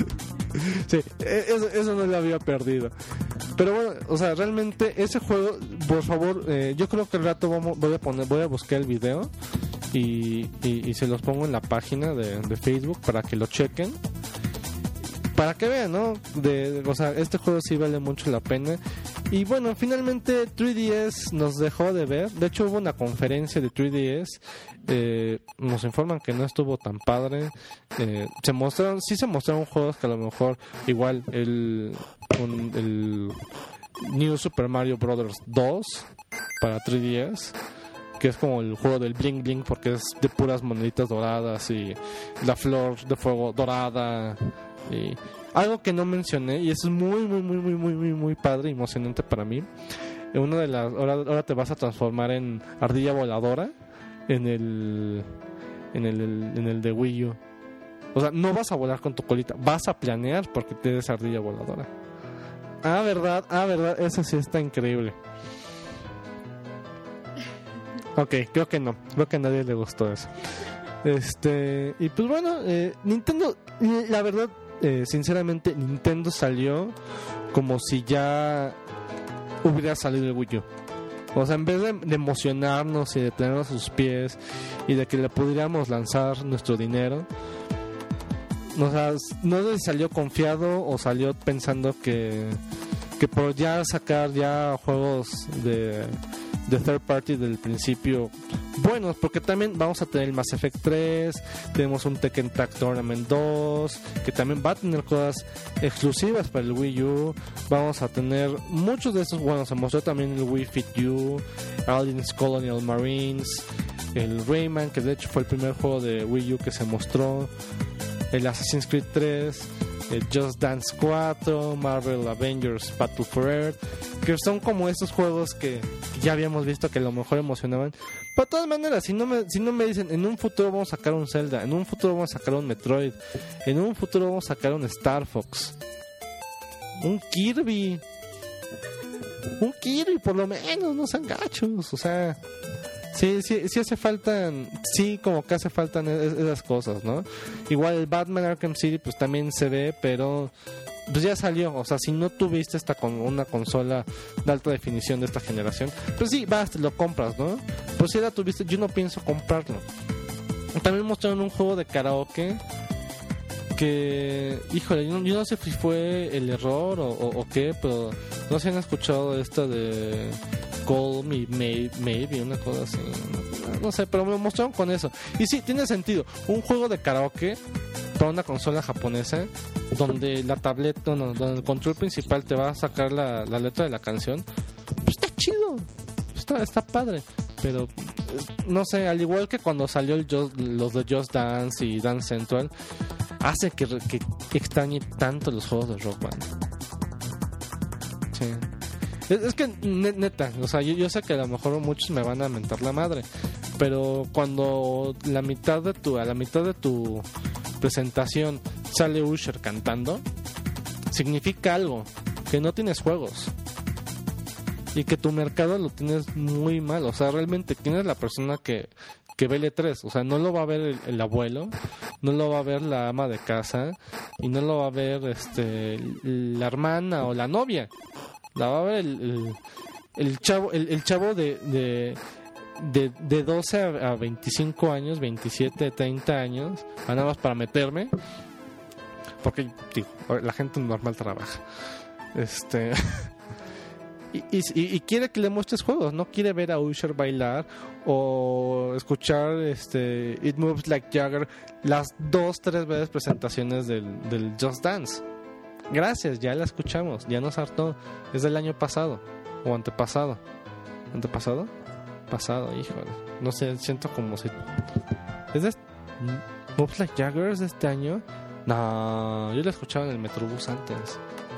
Sí, eso, eso no lo había perdido. Pero bueno, o sea, realmente ese juego, por favor, eh, yo creo que al rato vamos, voy a poner, voy a buscar el video y, y, y se los pongo en la página de, de Facebook para que lo chequen. Para que vean, ¿no? De, o sea, este juego sí vale mucho la pena. Y bueno, finalmente tres D S nos dejó de ver. De hecho, hubo una conferencia de tres D S. Eh, nos informan que no estuvo tan padre. Eh, se mostraron, sí se mostraron juegos que a lo mejor igual el, un, el New Super Mario Bros. dos para tres D S, que es como el juego del bling bling porque es de puras moneditas doradas y la flor de fuego dorada. Y algo que no mencioné, y eso es muy, muy, muy, muy, muy, muy, muy padre y emocionante para mí. Una de las, ahora, ahora te vas a transformar en ardilla voladora en el, en el, en el de Wii U. O sea, no vas a volar con tu colita, vas a planear porque tienes ardilla voladora. Ah, verdad, ah, verdad, eso sí está increíble. Ok, creo que no, creo que a nadie le gustó eso. Este, y pues bueno, eh, Nintendo, la verdad, eh, sinceramente, Nintendo salió como si ya hubiera salido el Wii U. O sea, en vez de, de emocionarnos y de tenernos a sus pies y de que le pudiéramos lanzar nuestro dinero, o sea, no sé si salió confiado o salió pensando que, que por ya sacar ya juegos de, de third party del principio buenos, porque también vamos a tener el Mass Effect tres, tenemos un Tekken Tag Tournament dos, que también va a tener cosas exclusivas para el Wii U, vamos a tener muchos de esos, bueno, se mostró también el Wii Fit U, Aliens Colonial Marines, el Rayman, que de hecho fue el primer juego de Wii U que se mostró, el Assassin's Creed tres, el Just Dance cuatro, Marvel Avengers Battle for Earth, que son como esos juegos que ya habíamos visto que a lo mejor emocionaban. Pero de todas maneras, si no me, si no me dicen en un futuro vamos a sacar un Zelda, en un futuro vamos a sacar un Metroid, en un futuro vamos a sacar un Star Fox, un Kirby, un Kirby por lo menos, no sean gachos, o sea, sí, sí, sí hace falta, sí como que hace falta esas cosas, ¿no? Igual el Batman Arkham City pues también se ve, pero pues ya salió, o sea, si no tuviste esta con una consola de alta definición de esta generación, pues sí, vas, te lo compras, ¿no? Pues si la tuviste, yo no pienso comprarlo. También mostraron un juego de karaoke que, híjole, yo no, yo no sé si fue el error o, o, o qué, pero no sé si han escuchado esta de Call Me Maybe, maybe una cosa así, no, no sé, pero me mostraron con eso. Y sí, tiene sentido, un juego de karaoke para una consola japonesa donde la tableta, no, donde el control principal te va a sacar la, la letra de la canción, pues está chido, está, está padre, pero no sé, al igual que cuando salió el Just, los de Just Dance y Dance Central, hace que, que, que extrañe tanto los juegos de Rock Band. Sí. Es, es que neta, o sea, yo, yo sé que a lo mejor muchos me van a mentar la madre, pero cuando la mitad de tu, a la mitad de tu presentación sale Usher cantando, significa algo, que no tienes juegos y que tu mercado lo tienes muy mal. O sea, realmente tienes la persona que, que ve el E tres, o sea, no lo va a ver el, el abuelo, no lo va a ver la ama de casa y no lo va a ver este la hermana o la novia, la va a ver el, el, el chavo el, el chavo de, de De, de doce a veinticinco años, veintisiete, treinta años, nada más para meterme, porque digo, la gente normal trabaja, este y, y, y quiere que le muestres juegos, no quiere ver a Usher bailar o escuchar este It Moves Like Jagger las dos, tres veces presentaciones del, del Just Dance. Gracias, ya la escuchamos, ya nos hartó, es del año pasado o antepasado, antepasado pasado, híjole, no sé, siento como si es de Moves Like Jagger es de este año. No, yo lo escuchaba en el Metrobús antes,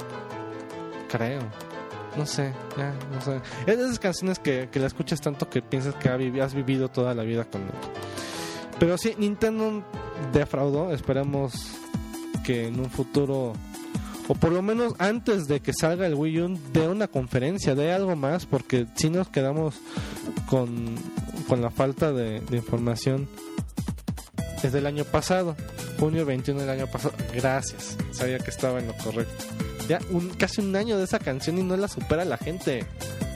creo, no sé, ya, no sé, es de esas canciones que, que la escuchas tanto que piensas que has vivido toda la vida con él. Pero sí, Nintendo defraudó, esperamos que en un futuro, o por lo menos antes de que salga el Wii U, de una conferencia, de algo más, porque si nos quedamos con, con la falta de, de información es del año pasado, junio veintiuno del año pasado. Gracias, sabía que estaba en lo correcto. Ya un, casi un año de esa canción y no la supera la gente.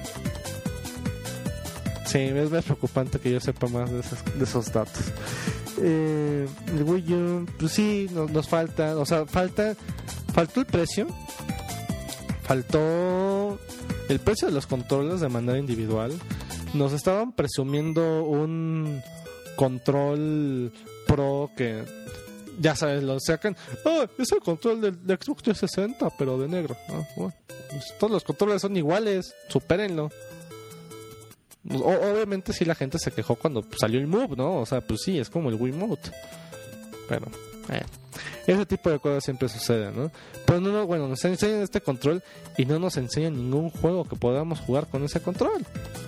Sí, es más preocupante que yo sepa más de esos, de esos datos. Eh, el Wii U, pues sí, nos, nos falta, o sea, falta, faltó el precio, faltó el precio de los controles de manera individual. Nos estaban presumiendo un control Pro que, ya sabes, lo sacan. Ah, es el control del, del Xbox trescientos sesenta, pero de negro. Ah, bueno, pues todos los controles son iguales, supérenlo. O, obviamente sí la gente se quejó cuando salió el Move, ¿no? O sea, pues sí, es como el Wiimote. Pero, eh, ese tipo de cosas siempre suceden, ¿no? Pero no, no, bueno, nos enseñan este control y no nos enseñan ningún juego que podamos jugar con ese control.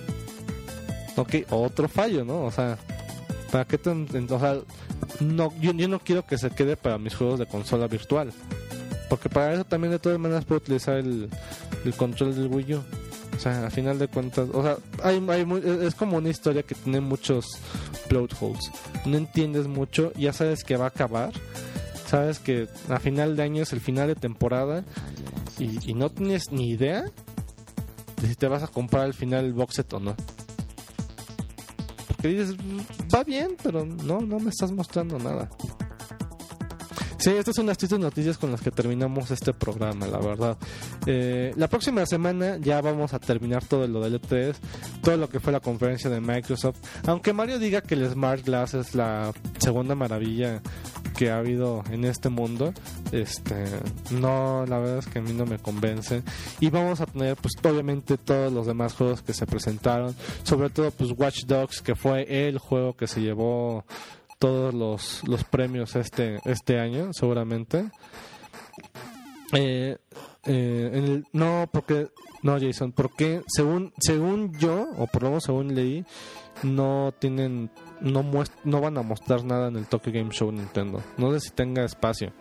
Ok, otro fallo, ¿no? O sea, ¿para qué te, o sea, no, yo, yo no quiero que se quede para mis juegos de consola virtual. Porque para eso también de todas maneras puedo utilizar el, el control del Wii U. O sea, a final de cuentas, o sea, hay, hay muy, es como una historia que tiene muchos plot holes. No entiendes mucho, ya sabes que va a acabar. Sabes que a final de año es el final de temporada y, y no tienes ni idea de si te vas a comprar al final el box set o no. Porque dices, va bien, pero no, no me estás mostrando nada. Sí, estas son las tristes noticias con las que terminamos este programa, la verdad. Eh, la próxima semana ya vamos a terminar todo lo del E tres, todo lo que fue la conferencia de Microsoft. Aunque Mario diga que el Smart Glass es la segunda maravilla que ha habido en este mundo, este, no, la verdad es que a mí no me convence. Y vamos a tener, pues, obviamente todos los demás juegos que se presentaron, sobre todo, pues, Watch Dogs, que fue el juego que se llevó todos los, los premios este este año, seguramente. Eh, eh, en el, no, porque no, Jason, porque según según yo, o por lo menos según leí, no tienen, no muest, no van a mostrar nada en el Tokyo Game Show Nintendo. No sé si tenga espacio.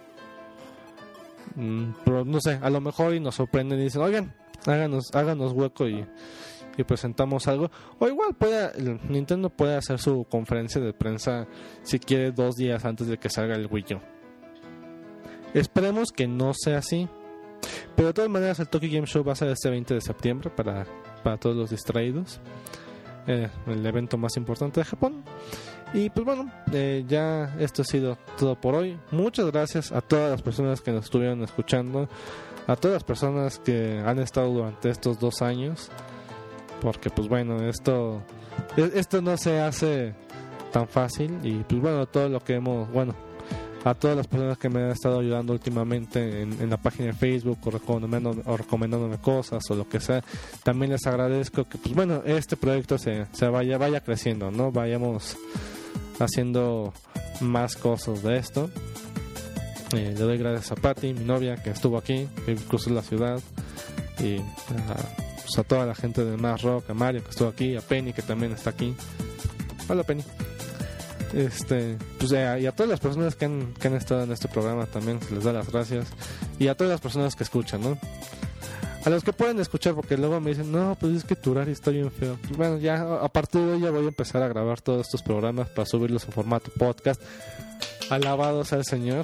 Mm, pero no sé, a lo mejor y nos sorprenden y dicen, oigan, háganos, háganos hueco y y presentamos algo, o igual puede, el Nintendo puede hacer su conferencia de prensa si quiere dos días antes de que salga el Wii U. Esperemos que no sea así, pero de todas maneras el Tokyo Game Show va a ser este veinte de septiembre para, para todos los distraídos, eh, el evento más importante de Japón. Y pues bueno, eh, ya esto ha sido todo por hoy. Muchas gracias a todas las personas que nos estuvieron escuchando, a todas las personas que han estado durante estos dos años. Porque pues bueno, esto esto no se hace tan fácil. Y pues bueno, todo lo que hemos, bueno, a todas las personas que me han estado ayudando últimamente en, en la página de Facebook o recomendándome, o recomendándome cosas o lo que sea, también les agradezco que pues bueno, este proyecto se, se vaya, vaya creciendo, ¿no? Vayamos haciendo más cosas de esto. Eh, le doy gracias a Patty, mi novia, que estuvo aquí, que cruzó la ciudad, y a pues a toda la gente de Más Rock, a Mario que estuvo aquí, a Penny que también está aquí. Hola Penny. Este, pues eh, y a todas las personas que han, que han estado en este programa también se les da las gracias. Y a todas las personas que escuchan, ¿no? A los que pueden escuchar, porque luego me dicen, no, pues es que tu horario está bien feo. Pues bueno, ya a partir de hoy ya voy a empezar a grabar todos estos programas para subirlos en formato podcast. Alabados al Señor.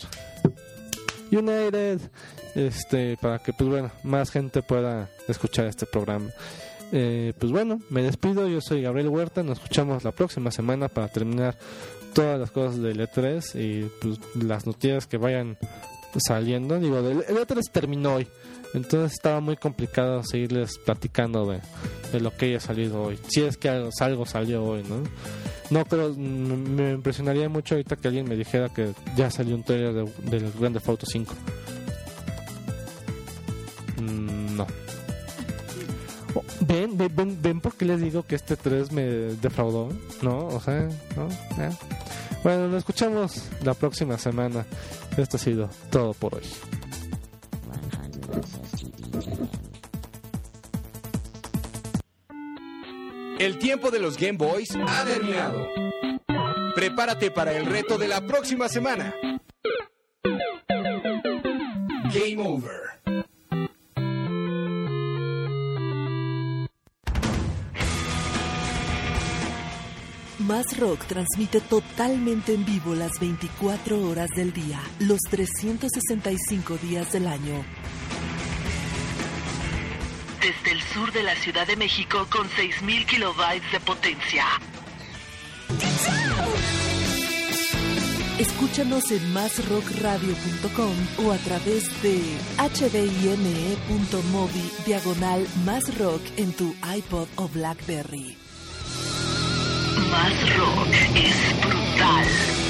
United, este, para que pues bueno, más gente pueda escuchar este programa. Eh, pues bueno, me despido, yo soy Gabriel Huerta, nos escuchamos la próxima semana para terminar todas las cosas del E tres y pues las noticias que vayan saliendo. Digo, el E tres terminó hoy, entonces estaba muy complicado seguirles platicando de, de lo que haya salido hoy, si es que algo, algo salió hoy, ¿no? No, pero me impresionaría mucho ahorita que alguien me dijera que ya salió un trailer de, del Grand Theft Auto cinco. Mm, no. Oh, ¿Ven, ven, ven, ven por qué les digo que este tres me defraudó? No, o sea, no. Eh. Bueno, nos escuchamos la próxima semana. Esto ha sido todo por hoy. El tiempo de los Game Boys ha terminado. Prepárate para el reto de la próxima semana. Game over. Más Más Rock transmite totalmente en vivo las veinticuatro horas del día, los trescientos sesenta y cinco días del año. Desde el sur de la Ciudad de México con seis mil kilobytes de potencia. Escúchanos en más rock radio punto com o a través de hdime punto mobi diagonal Más Rock en tu iPod o BlackBerry. Más Rock es brutal.